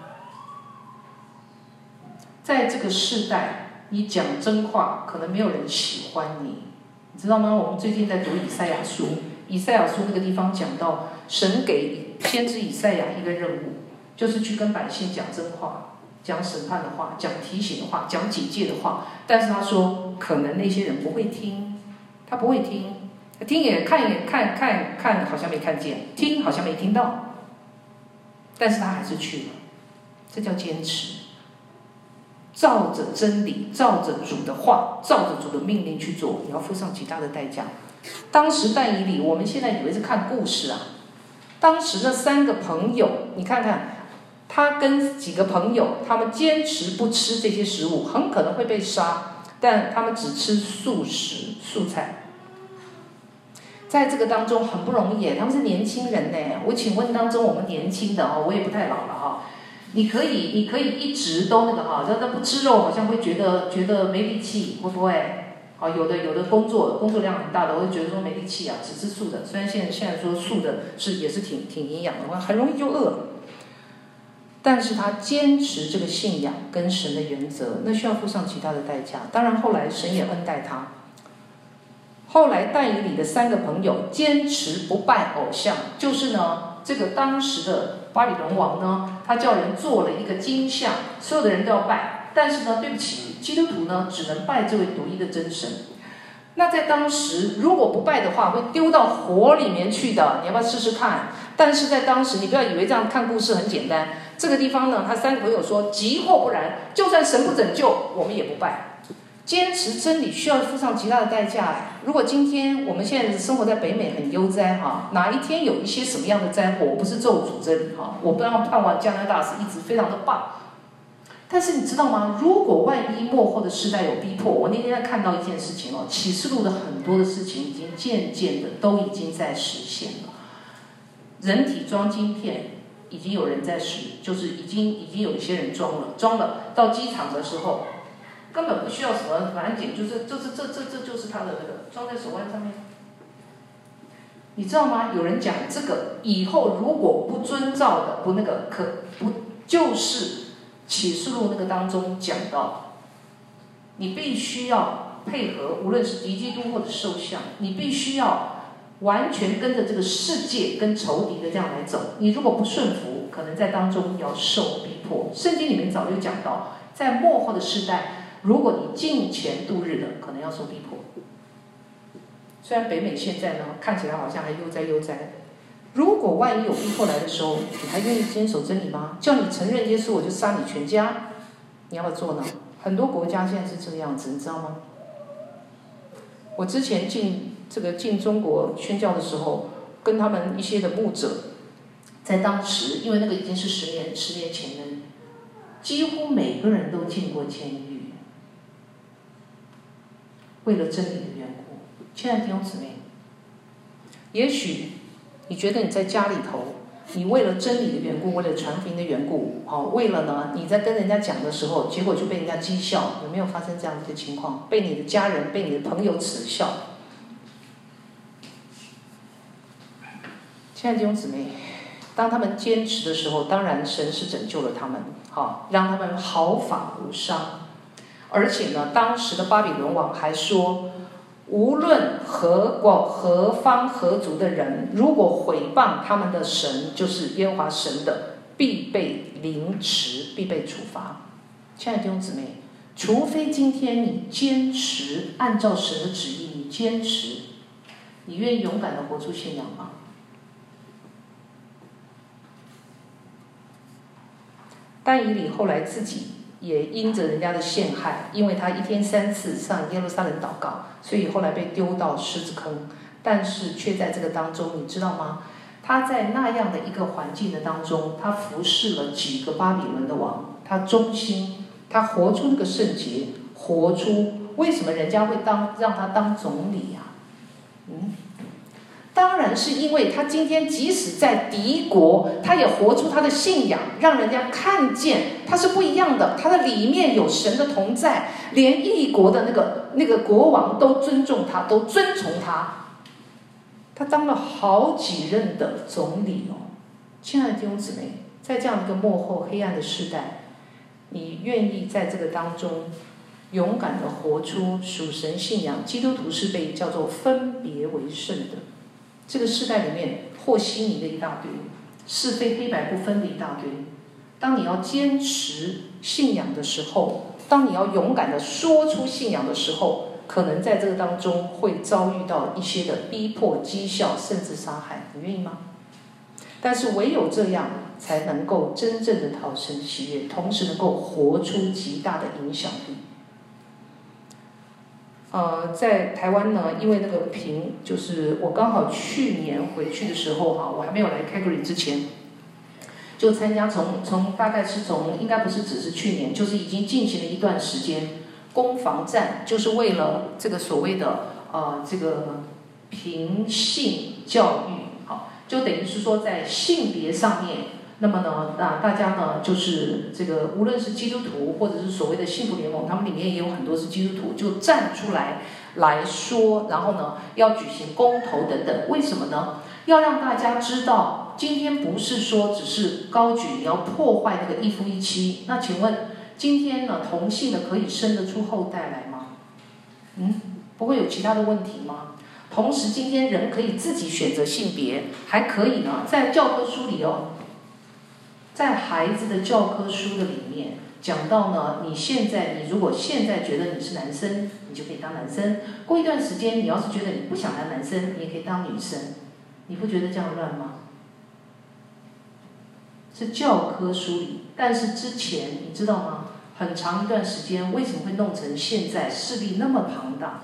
在这个世代，你讲真话，可能没有人喜欢你，你知道吗？我们最近在读以赛亚书，以赛亚书那个地方讲到，神给先知以赛亚一个任务，就是去跟百姓讲真话。讲审判的话，讲提醒的话，讲警戒的话，但是他说，可能那些人不会听，他不会听，听也看也看，好像没看见，听好像没听到，但是他还是去了，这叫坚持，照着真理，照着主的话，照着主的命令去做，你要付上极大的代价。当时但以理，我们现在以为是看故事啊，当时那3个朋友，你看看。他跟几个朋友，他们坚持不吃这些食物，很可能会被杀，但他们只吃素食、素菜。在这个当中很不容易，他们是年轻人呢。我请问当中我们年轻的我也不太老了哈，你可以一直都那个哈，那不吃肉好像会觉得没力气，会不会？有的工作量很大的，我会觉得说没力气啊，只吃素的。虽然现在说素的也是挺营养的，很容易就饿了。但是他坚持这个信仰跟神的原则，那需要付上极大的代价。当然后来神也恩待他。后来但以理的3个朋友坚持不拜偶像，就是呢，这个当时的巴比伦王呢，他叫人做了一个金像，所有的人都要拜。但是呢，对不起，基督徒呢只能拜这位独一的真神。那在当时，如果不拜的话，会丢到火里面去的。你要不要试试看？但是在当时，你不要以为这样看故事很简单。这个地方呢，他3个朋友说，急或不然，就算神不拯救，我们也不拜。坚持真理需要付上极大的代价。如果今天我们现在生活在北美很悠哉哪一天有一些什么样的灾祸，我不是咒诅这里我不让盼望加拿大是一直非常的棒。但是你知道吗？如果万一末后的世代有逼迫，我那天在看到一件事情启示录的很多的事情已经渐渐的都已经在实现了。人体装晶片已经有人在使，就是已经有一些人装了。到机场的时候，根本不需要什么反检，这就是他的那个装在手腕上面。你知道吗？有人讲这个以后如果不遵照的，不就是启示录那个当中讲到，你必须要配合，无论是敌基督或者兽像，你必须要完全跟着这个世界跟仇敌的这样来走。你如果不顺服，可能在当中要受逼迫。圣经里面早就讲到，在末后的世代，如果你敬虔度日的，可能要受逼迫。虽然北美现在呢看起来好像还悠哉，如果万一有逼迫来的时候，你还愿意坚守真理吗？叫你承认耶稣，我就杀你全家，你要不要做呢？很多国家现在是这个样子，你知道吗？我之前进中国宣教的时候，跟他们一些的牧者，在当时，因为那个已经是10年前了，几乎每个人都进过监狱，为了真理的缘故。亲爱的弟兄姊妹，也许你觉得你在家里头你为了真理的缘故，为了传福音的缘故，为了呢你在跟人家讲的时候，结果就被人家讥笑，有没有发生这样的一个情况？被你的家人、被你的朋友耻笑。亲爱的弟兄姊妹，当他们坚持的时候，当然神是拯救了他们，让他们毫发无伤。而且呢，当时的巴比伦王还说，无论何方何族的人，如果毁谤他们的神，就是耶和华神的，必被凌迟，必被处罚。亲爱的弟兄姊妹，除非今天你坚持按照神的旨意，你坚持，你愿意勇敢地活出信仰吗？但以理后来自己也因着人家的陷害，因为他一天3次上耶路撒冷祷告，所以后来被丢到狮子坑。但是却在这个当中，你知道吗？他在那样的一个环境的当中，他服侍了几个巴比伦的王，他忠心，他活出那个圣洁，活出为什么人家会让他当总理呀？当然是因为他今天即使在敌国，他也活出他的信仰，让人家看见他是不一样的，他的里面有神的同在，连异国的那个国王都尊重他，都尊崇他。他当了好几任的总理哦。亲爱的弟兄姊妹，在这样一个末后黑暗的时代，你愿意在这个当中勇敢地活出属神信仰？基督徒是被叫做分别为圣的。这个世代里面和稀泥的一大堆，是非黑白不分的一大堆。当你要坚持信仰的时候，当你要勇敢地说出信仰的时候，可能在这个当中会遭遇到一些的逼迫、讥笑，甚至杀害。你愿意吗？但是唯有这样，才能够真正的讨神喜悦，同时能够活出极大的影响力。在台湾呢，因为那个就是我刚好去年回去的时候我还没有来 Calgary 之前，就参加大概是应该不是只是去年，就是已经进行了一段时间攻防战，就是为了这个所谓的这个平性教育，就等于是说在性别上面。那么呢，大家呢就是这个，无论是基督徒或者是所谓的幸福联盟，他们里面也有很多是基督徒，就站出来说，然后呢要举行公投等等。为什么呢？要让大家知道，今天不是说只是高举你要破坏那个一夫一妻。那请问，今天呢同性的可以生得出后代来吗？不会有其他的问题吗？同时，今天人可以自己选择性别，还可以呢，在教科书里在孩子的教科书的里面讲到呢，你如果现在觉得你是男生，你就可以当男生。过一段时间，你要是觉得你不想当男生，你也可以当女生。你不觉得这样乱吗？是教科书里，但是之前你知道吗？很长一段时间，为什么会弄成现在势力那么庞大？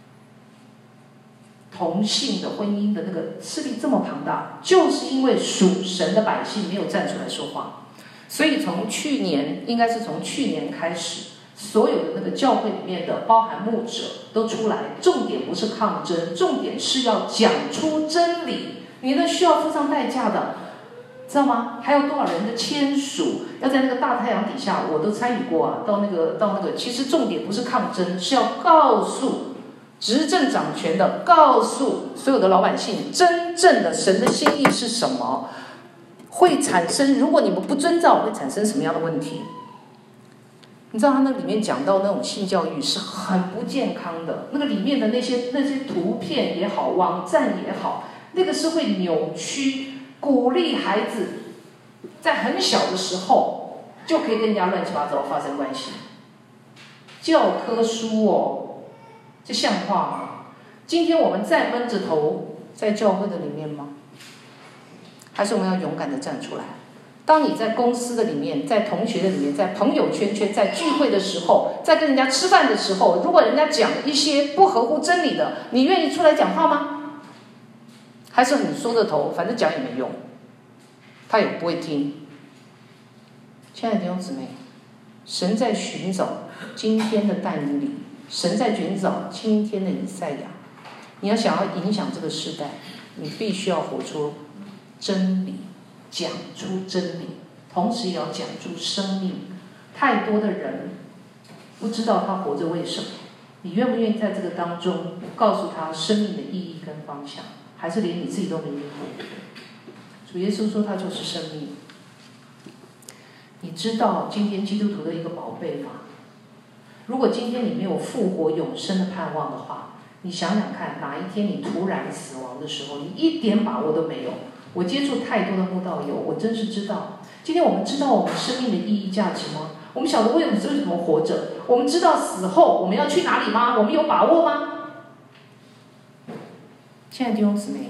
同性的婚姻的那个势力这么庞大，就是因为属神的百姓没有站出来说话。所以应该是从去年开始，所有的那个教会里面的包含牧者都出来，重点不是抗争，重点是要讲出真理。你的需要付上代价的，知道吗？还有多少人的签署，要在那个大太阳底下，我都参与过到那个，其实重点不是抗争，是要告诉执政掌权的，告诉所有的老百姓，真正的神的心意是什么，会产生，如果你们不遵照，会产生什么样的问题？你知道他那里面讲到那种性教育是很不健康的，那个里面的那些图片也好，网站也好，那个是会扭曲，鼓励孩子在很小的时候就可以跟人家乱七八糟发生关系。教科书这像话吗？今天我们再闷着头在教会的里面吗？还是我们要勇敢的站出来？当你在公司的里面，在同学的里面，在朋友圈，在聚会的时候，在跟人家吃饭的时候，如果人家讲一些不合乎真理的，你愿意出来讲话吗？还是你缩着头，反正讲也没用，他也不会听。亲爱的弟兄姊妹，神在寻找今天的但以理，神在寻找今天的以赛亚。你要想要影响这个时代，你必须要活出真理。 讲出真理，同时也要讲出生命。太多的人不知道他活着为什么，你愿不愿意在这个当中告诉他生命的意义跟方向？还是连你自己都没明白？主耶稣说他就是生命。你知道今天基督徒的一个宝贝吗？如果今天你没有复活永生的盼望的话，你想想看，哪一天你突然死亡的时候，你一点把握都没有。我接触太多的慕道友，我真是知道，今天我们知道我们生命的意义价值吗？我们晓得为什么活着？我们知道死后我们要去哪里吗？我们有把握吗？亲爱的弟兄姊妹，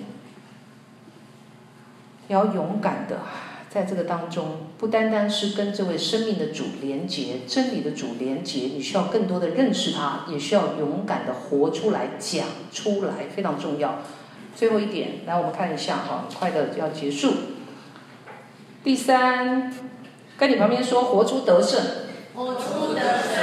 你要勇敢的在这个当中，不单单是跟这位生命的主连结，真理的主连结，你需要更多的认识他，也需要勇敢的活出来，讲出来，非常重要。最后一点，来我们看一下哈，快的要结束。第三，跟你旁边说，活出得胜。 活出得胜。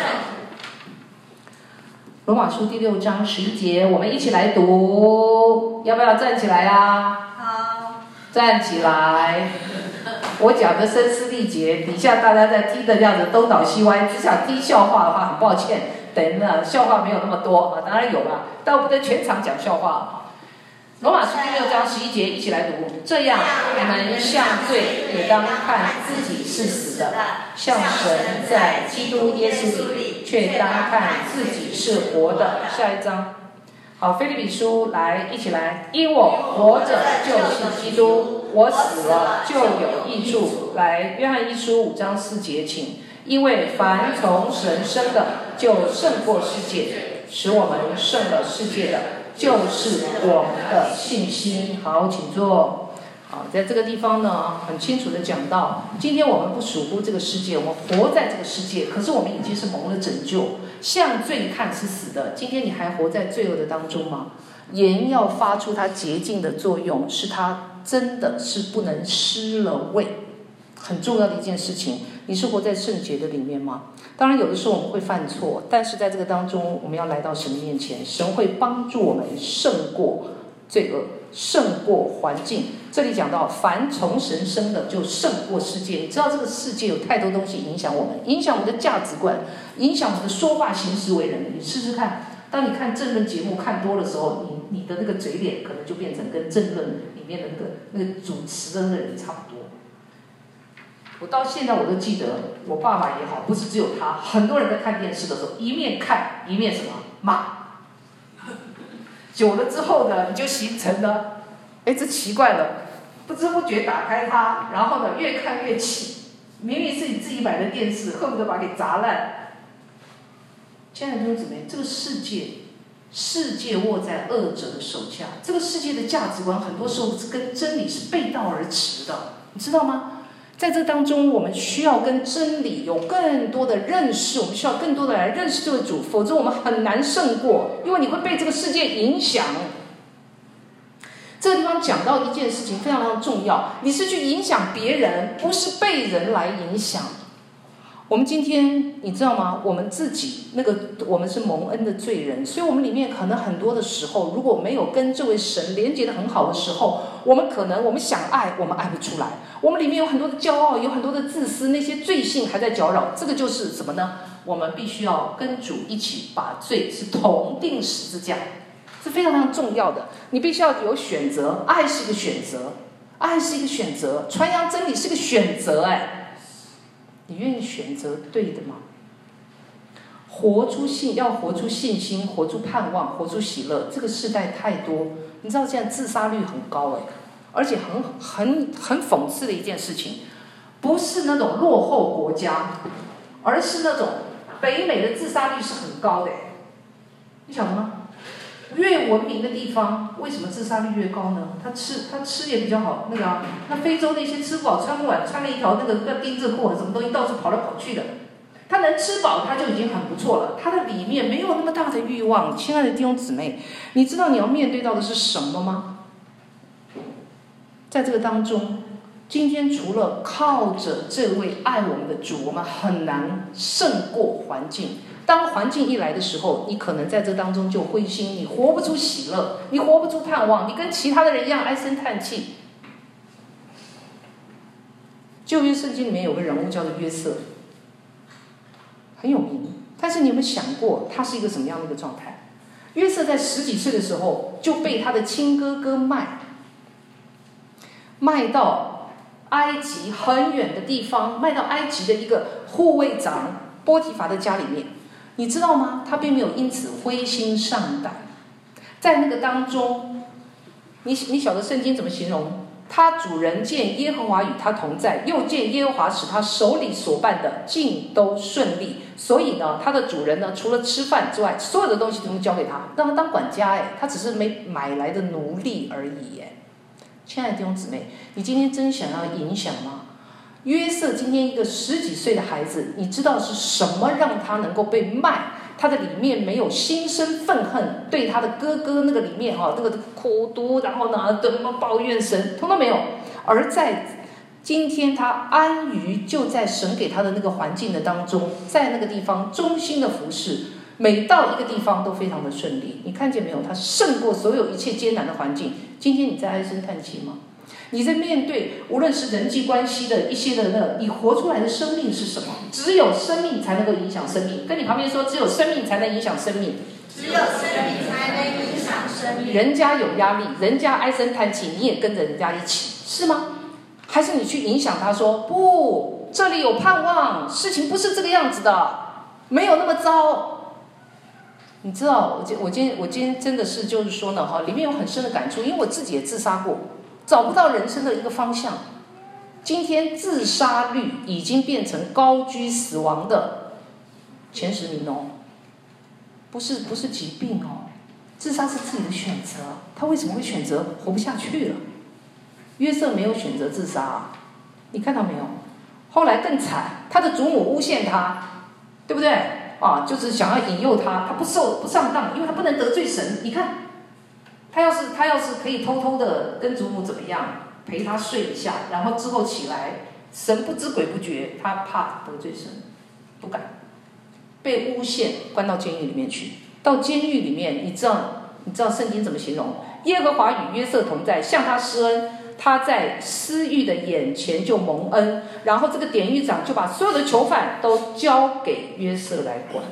罗马书第6章11节，我们一起来读，要不要站起来啊？ 好， 站起来。我讲的声嘶力竭，底下大家在听的样子东倒西歪，只想听笑话的话，很抱歉，等了笑话没有那么多啊，当然有了，但我不能全场讲笑话。罗马书第6章11节，一起来读。这样，你们向罪也当看自己是死的，向神在基督耶稣里却当看自己是活的。下一章。好，腓立比书来，一起来。因我活着就是基督，我死了就有益处。来，约翰一书5章4节，请。因为凡从神生的，就胜过世界，使我们胜了世界的，就是我们的信心。好，请坐。好，在这个地方呢，很清楚的讲到，今天我们不属乎这个世界，我们活在这个世界，可是我们已经是蒙了拯救。向罪看是死的，今天你还活在罪恶的当中吗？盐要发出它洁净的作用，是它真的是不能失了味，很重要的一件事情。你是活在圣洁的里面吗？当然有的时候我们会犯错，但是在这个当中，我们要来到神的面前，神会帮助我们胜过罪恶，胜过环境。这里讲到凡从神生的就胜过世界。你知道这个世界有太多东西影响我们，影响我们的价值观，影响我们的说话行事为人。你试试看，当你看政论节目看多的时候，你的那个嘴脸可能就变成跟政论里面的那个主持的那个人差不多。我到现在我都记得，我爸爸也好，不是只有他，很多人在看电视的时候，一面看一面什么骂。久了之后呢，你就形成了，哎，这奇怪了，不知不觉打开它，然后呢越看越气，明明是你自己买的电视，恨不得把它给砸烂。亲爱的弟兄姊妹，这个世界握在恶者的手下，这个世界的价值观很多时候是跟真理是背道而驰的，你知道吗？在这当中，我们需要跟真理有更多的认识，我们需要更多的来认识这位主，否则我们很难胜过，因为你会被这个世界影响。这个地方讲到一件事情非常非常重要，你是去影响别人，不是被人来影响。我们今天你知道吗？我们自己我们是蒙恩的罪人，所以我们里面可能很多的时候，如果没有跟这位神连接得很好的时候，我们想爱，我们爱不出来。我们里面有很多的骄傲，有很多的自私，那些罪性还在搅扰。这个就是什么呢？我们必须要跟主一起把罪是同定十字架，是非常非常重要的。你必须要有选择，爱是一个选择，爱是一个选择，传扬真理是个选择。你愿意选择对的吗？要活出信心，活出盼望，活出喜乐。这个世代太多，你知道现在自杀率很高而且很讽刺的一件事情，不是那种落后国家，而是那种北美的自杀率是很高的。你晓得吗？越文明的地方，为什么自杀率越高呢？他吃也比较好，那非洲那些吃不饱穿不暖，穿了一条那个丁字裤，什么东西到处跑来跑去的，他能吃饱他就已经很不错了，他的里面没有那么大的欲望。亲爱的弟兄姊妹，你知道你要面对到的是什么吗？在这个当中，今天除了靠着这位爱我们的主，我们很难胜过环境。当环境一来的时候，你可能在这当中就灰心，你活不出喜乐，你活不出盼望，你跟其他的人一样唉声叹气。 旧约圣经里面有个人物叫做约瑟，很有名。但是你有没有想过，他是一个什么样的一个状态？约瑟在10几岁的时候就被他的亲哥哥卖到埃及很远的地方，卖到埃及的一个护卫长波提乏的家里面。你知道吗？他并没有因此灰心丧胆，在那个当中，你晓得圣经怎么形容？他主人见耶和华与他同在，又见耶和华使他手里所办的尽都顺利。所以呢，他的主人呢，除了吃饭之外，所有的东西全部交给他，让他当管家。他只是没买来的奴隶而已。亲爱的弟兄姊妹，你今天真想要影响吗？约瑟今天一个10几岁的孩子，你知道是什么让他能够被卖？他的里面没有心生愤恨，对他的哥哥那个里面那个苦毒，然后呢怎么抱怨神，通通没有。而在今天他安于就在神给他的那个环境的当中，在那个地方忠心的服侍，每到一个地方都非常的顺利。你看见没有？他胜过所有一切艰难的环境。今天你在唉声叹气吗？你在面对无论是人际关系的一些的你活出来的生命是什么？只有生命才能够影响生命。跟你旁边说，只有生命才能影响生命。 只有生命才能影响生命。 人家有压力，人家唉声叹气，你也跟着人家一起，是吗？还是你去影响他说，不，这里有盼望，事情不是这个样子的，没有那么糟。你知道，我今天真的是就是说呢，里面有很深的感触，因为我自己也自杀过。找不到人生的一个方向，今天自杀率已经变成高居死亡的前10名哦，不是疾病哦，自杀是自己的选择。他为什么会选择活不下去了？约瑟没有选择自杀，你看到没有？后来更惨，他的祖母诬陷他，对不对？就是想要引诱他，他不上当，因为他不能得罪神。你看。他要是可以偷偷的跟祖母怎么样，陪他睡一下，然后之后起来，神不知鬼不觉，他怕得罪神，不敢，被诬陷，关到监狱里面去。到监狱里面，你知道圣经怎么形容？耶和华与约瑟同在，向他施恩，他在司狱的眼前就蒙恩。然后这个典狱长就把所有的囚犯都交给约瑟来管。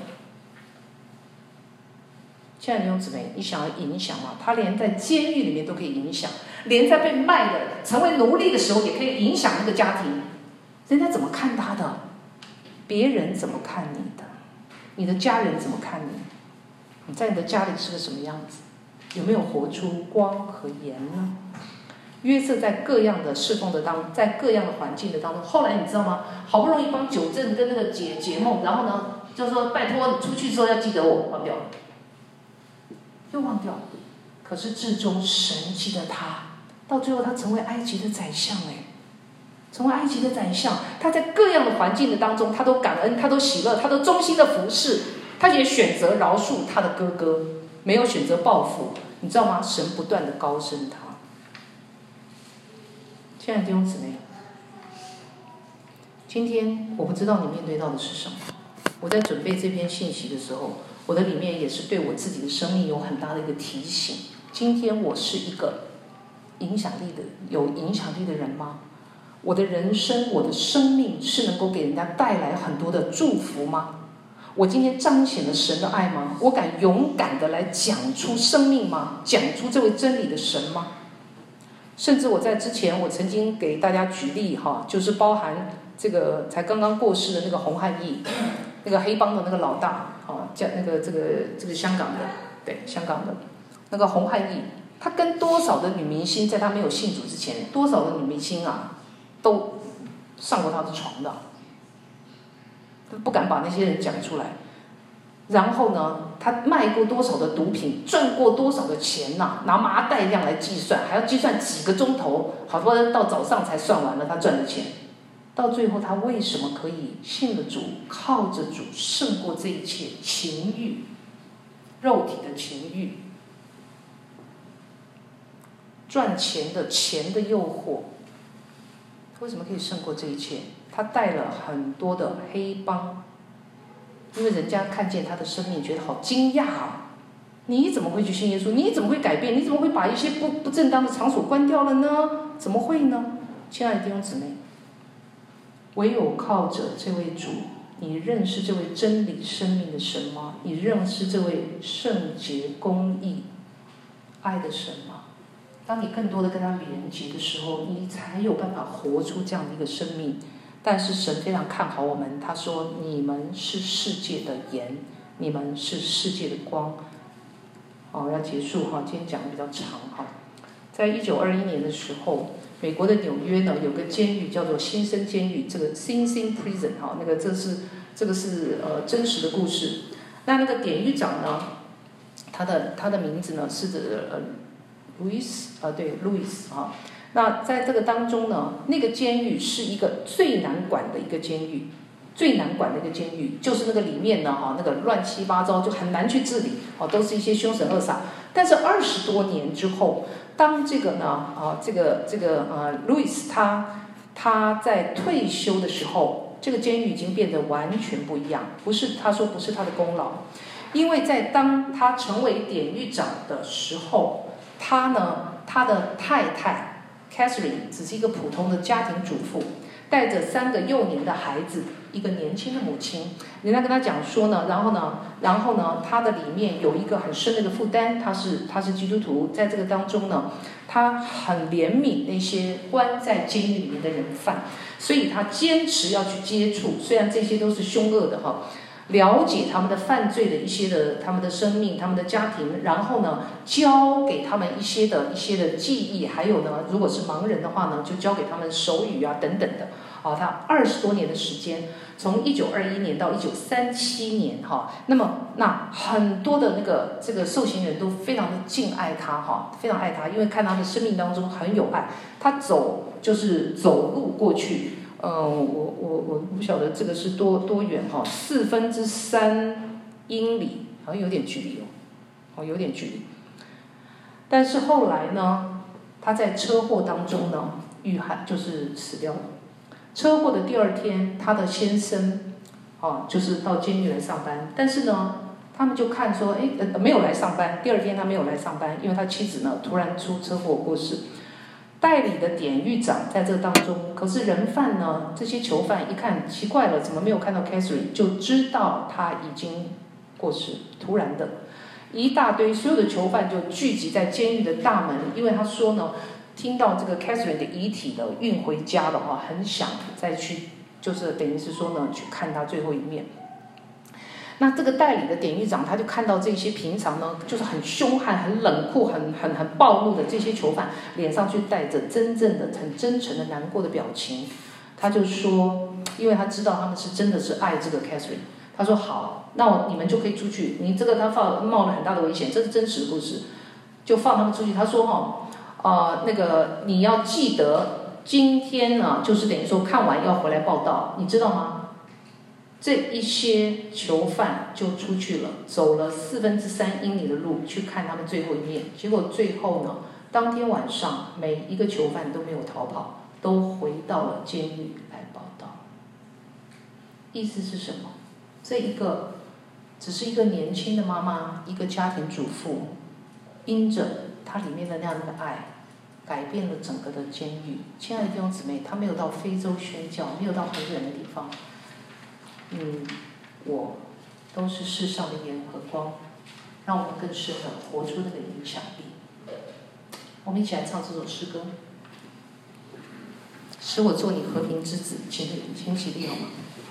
亲爱的弟兄姊妹，你想要影响吗？他连在监狱里面都可以影响，连在被卖的成为奴隶的时候也可以影响那个家庭。人家怎么看他的？别人怎么看你的？你的家人怎么看你？你在你的家里是个什么样子？有没有活出光和盐呢？约瑟在各样的侍奉在各样的环境的当中，后来你知道吗？好不容易帮九正跟那个解梦，然后呢就说拜托你出去之后要记得我，忘掉了。又忘掉了，可是至终神记得他，到最后他成为埃及的宰相。成为埃及的宰相，他在各样的环境的当中，他都感恩，他都喜乐，他都忠心的服侍，他也选择饶恕他的哥哥，没有选择报复。你知道吗？神不断的高升他。亲爱的弟兄姊妹，今天我不知道你面对到的是什么。我在准备这篇信息的时候，我的里面也是对我自己的生命有很大的一个提醒。今天我是一个有影响力的人吗？我的人生，我的生命是能够给人家带来很多的祝福吗？我今天彰显了神的爱吗？我敢勇敢的来讲出生命吗？讲出这位真理的神吗？甚至我在之前，我曾经给大家举例就是包含这个才刚刚过世的那个洪汉义，那个黑帮的那个老大叫那个这个香港的，对，香港的那个洪汉义，他跟多少的女明星，在他没有信主之前，多少的女明星都上过他的床的，不敢把那些人讲出来。然后呢，他卖过多少的毒品，赚过多少的钱拿麻袋量来计算，还要计算几个钟头，好多人到早上才算完了他赚的钱。到最后他为什么可以信了主，靠着主胜过这一切情欲，肉体的情欲，赚钱的诱惑，为什么可以胜过这一切？他带了很多的黑帮，因为人家看见他的生命，觉得好惊讶你怎么会去信耶稣？你怎么会改变？你怎么会把一些不正当的场所关掉了呢？怎么会呢？亲爱的弟兄姊妹， 唯有靠着这位主，你认识这位真理生命的神吗？你认识这位圣洁公义爱的神吗？当你更多的跟他连接的时候，你才有办法活出这样的一个生命。但是神非常看好我们，他说你们是世界的盐，你们是世界的光。要结束今天讲的比较长在1921年的时候，美国的纽约呢有个监狱叫做新生监狱，这个 Sing Sing Prison 这个是真实的故事。那个典狱长呢，他的名字呢是Louis 那在这个当中呢，那个监狱是一个最难管的一个监狱，就是那个里面呢那个乱七八糟，就很难去治理都是一些凶神恶煞。但是20多年之后，当这个呢Louis 他在退休的时候，这个监狱已经变得完全不一样。他说不是他的功劳，因为当他成为典狱长的时候，他的太太 Catherine 只是一个普通的家庭主妇，带着3个幼年的孩子，一个年轻的母亲。人家跟他讲说呢，然后呢，他的里面有一个很深的一个负担，他是基督徒，在这个当中呢，他很怜悯那些关在监狱里面的人犯，所以他坚持要去接触，虽然这些都是凶恶的了解他们的犯罪的一些的他们的生命、他们的家庭，然后呢，教给他们一些的记忆，还有呢，如果是盲人的话呢，就教给他们手语等等的。他20多年的时间，从1921年到1937年那很多的这个受刑人都非常的敬爱他非常爱他，因为看他的生命当中很有爱。他就是走路过去。我不晓得这个是多远3/4英里，好像有点距离有点距离。但是后来呢，他在车祸当中呢遇害，就是死掉了。车祸的第2天，他的先生就是到监狱来上班，但是呢，他们就看说，没有来上班。第2天他没有来上班，因为他妻子呢突然出车祸过世。代理的典狱长在这当中，可是人犯呢，这些囚犯一看奇怪了，怎么没有看到 Catherine， 就知道他已经过世。突然的，一大堆所有的囚犯就聚集在监狱的大门，因为他说呢，听到这个 Catherine 的遗体的运回家了很想再去，就是等于是说呢，去看他最后一面。那这个代理的典狱长他就看到这些平常呢就是很凶悍、很冷酷、很暴怒的这些囚犯，脸上却带着真正的、很真诚的难过的表情。他就说，因为他知道他们是真的是爱这个 Catherine， 他说好，那你们就可以出去。你这个他冒了很大的危险，这是真实的故事，就放他们出去。他说那个你要记得，今天呢就是等于说看完要回来报道，你知道吗？这一些囚犯就出去了，走了3/4英里的路去看他们最后一面。结果最后呢，当天晚上每一个囚犯都没有逃跑，都回到了监狱来报道。意思是什么？这一个只是一个年轻的妈妈，一个家庭主妇，因着她里面的那样的爱，改变了整个的监狱。亲爱的弟兄姊妹，她没有到非洲宣教，没有到很远的地方。我都是世上的盐和光，让我们更深的活出那个影响力。我们一起来唱这首诗歌，使我做你和平之子，请起立好吗？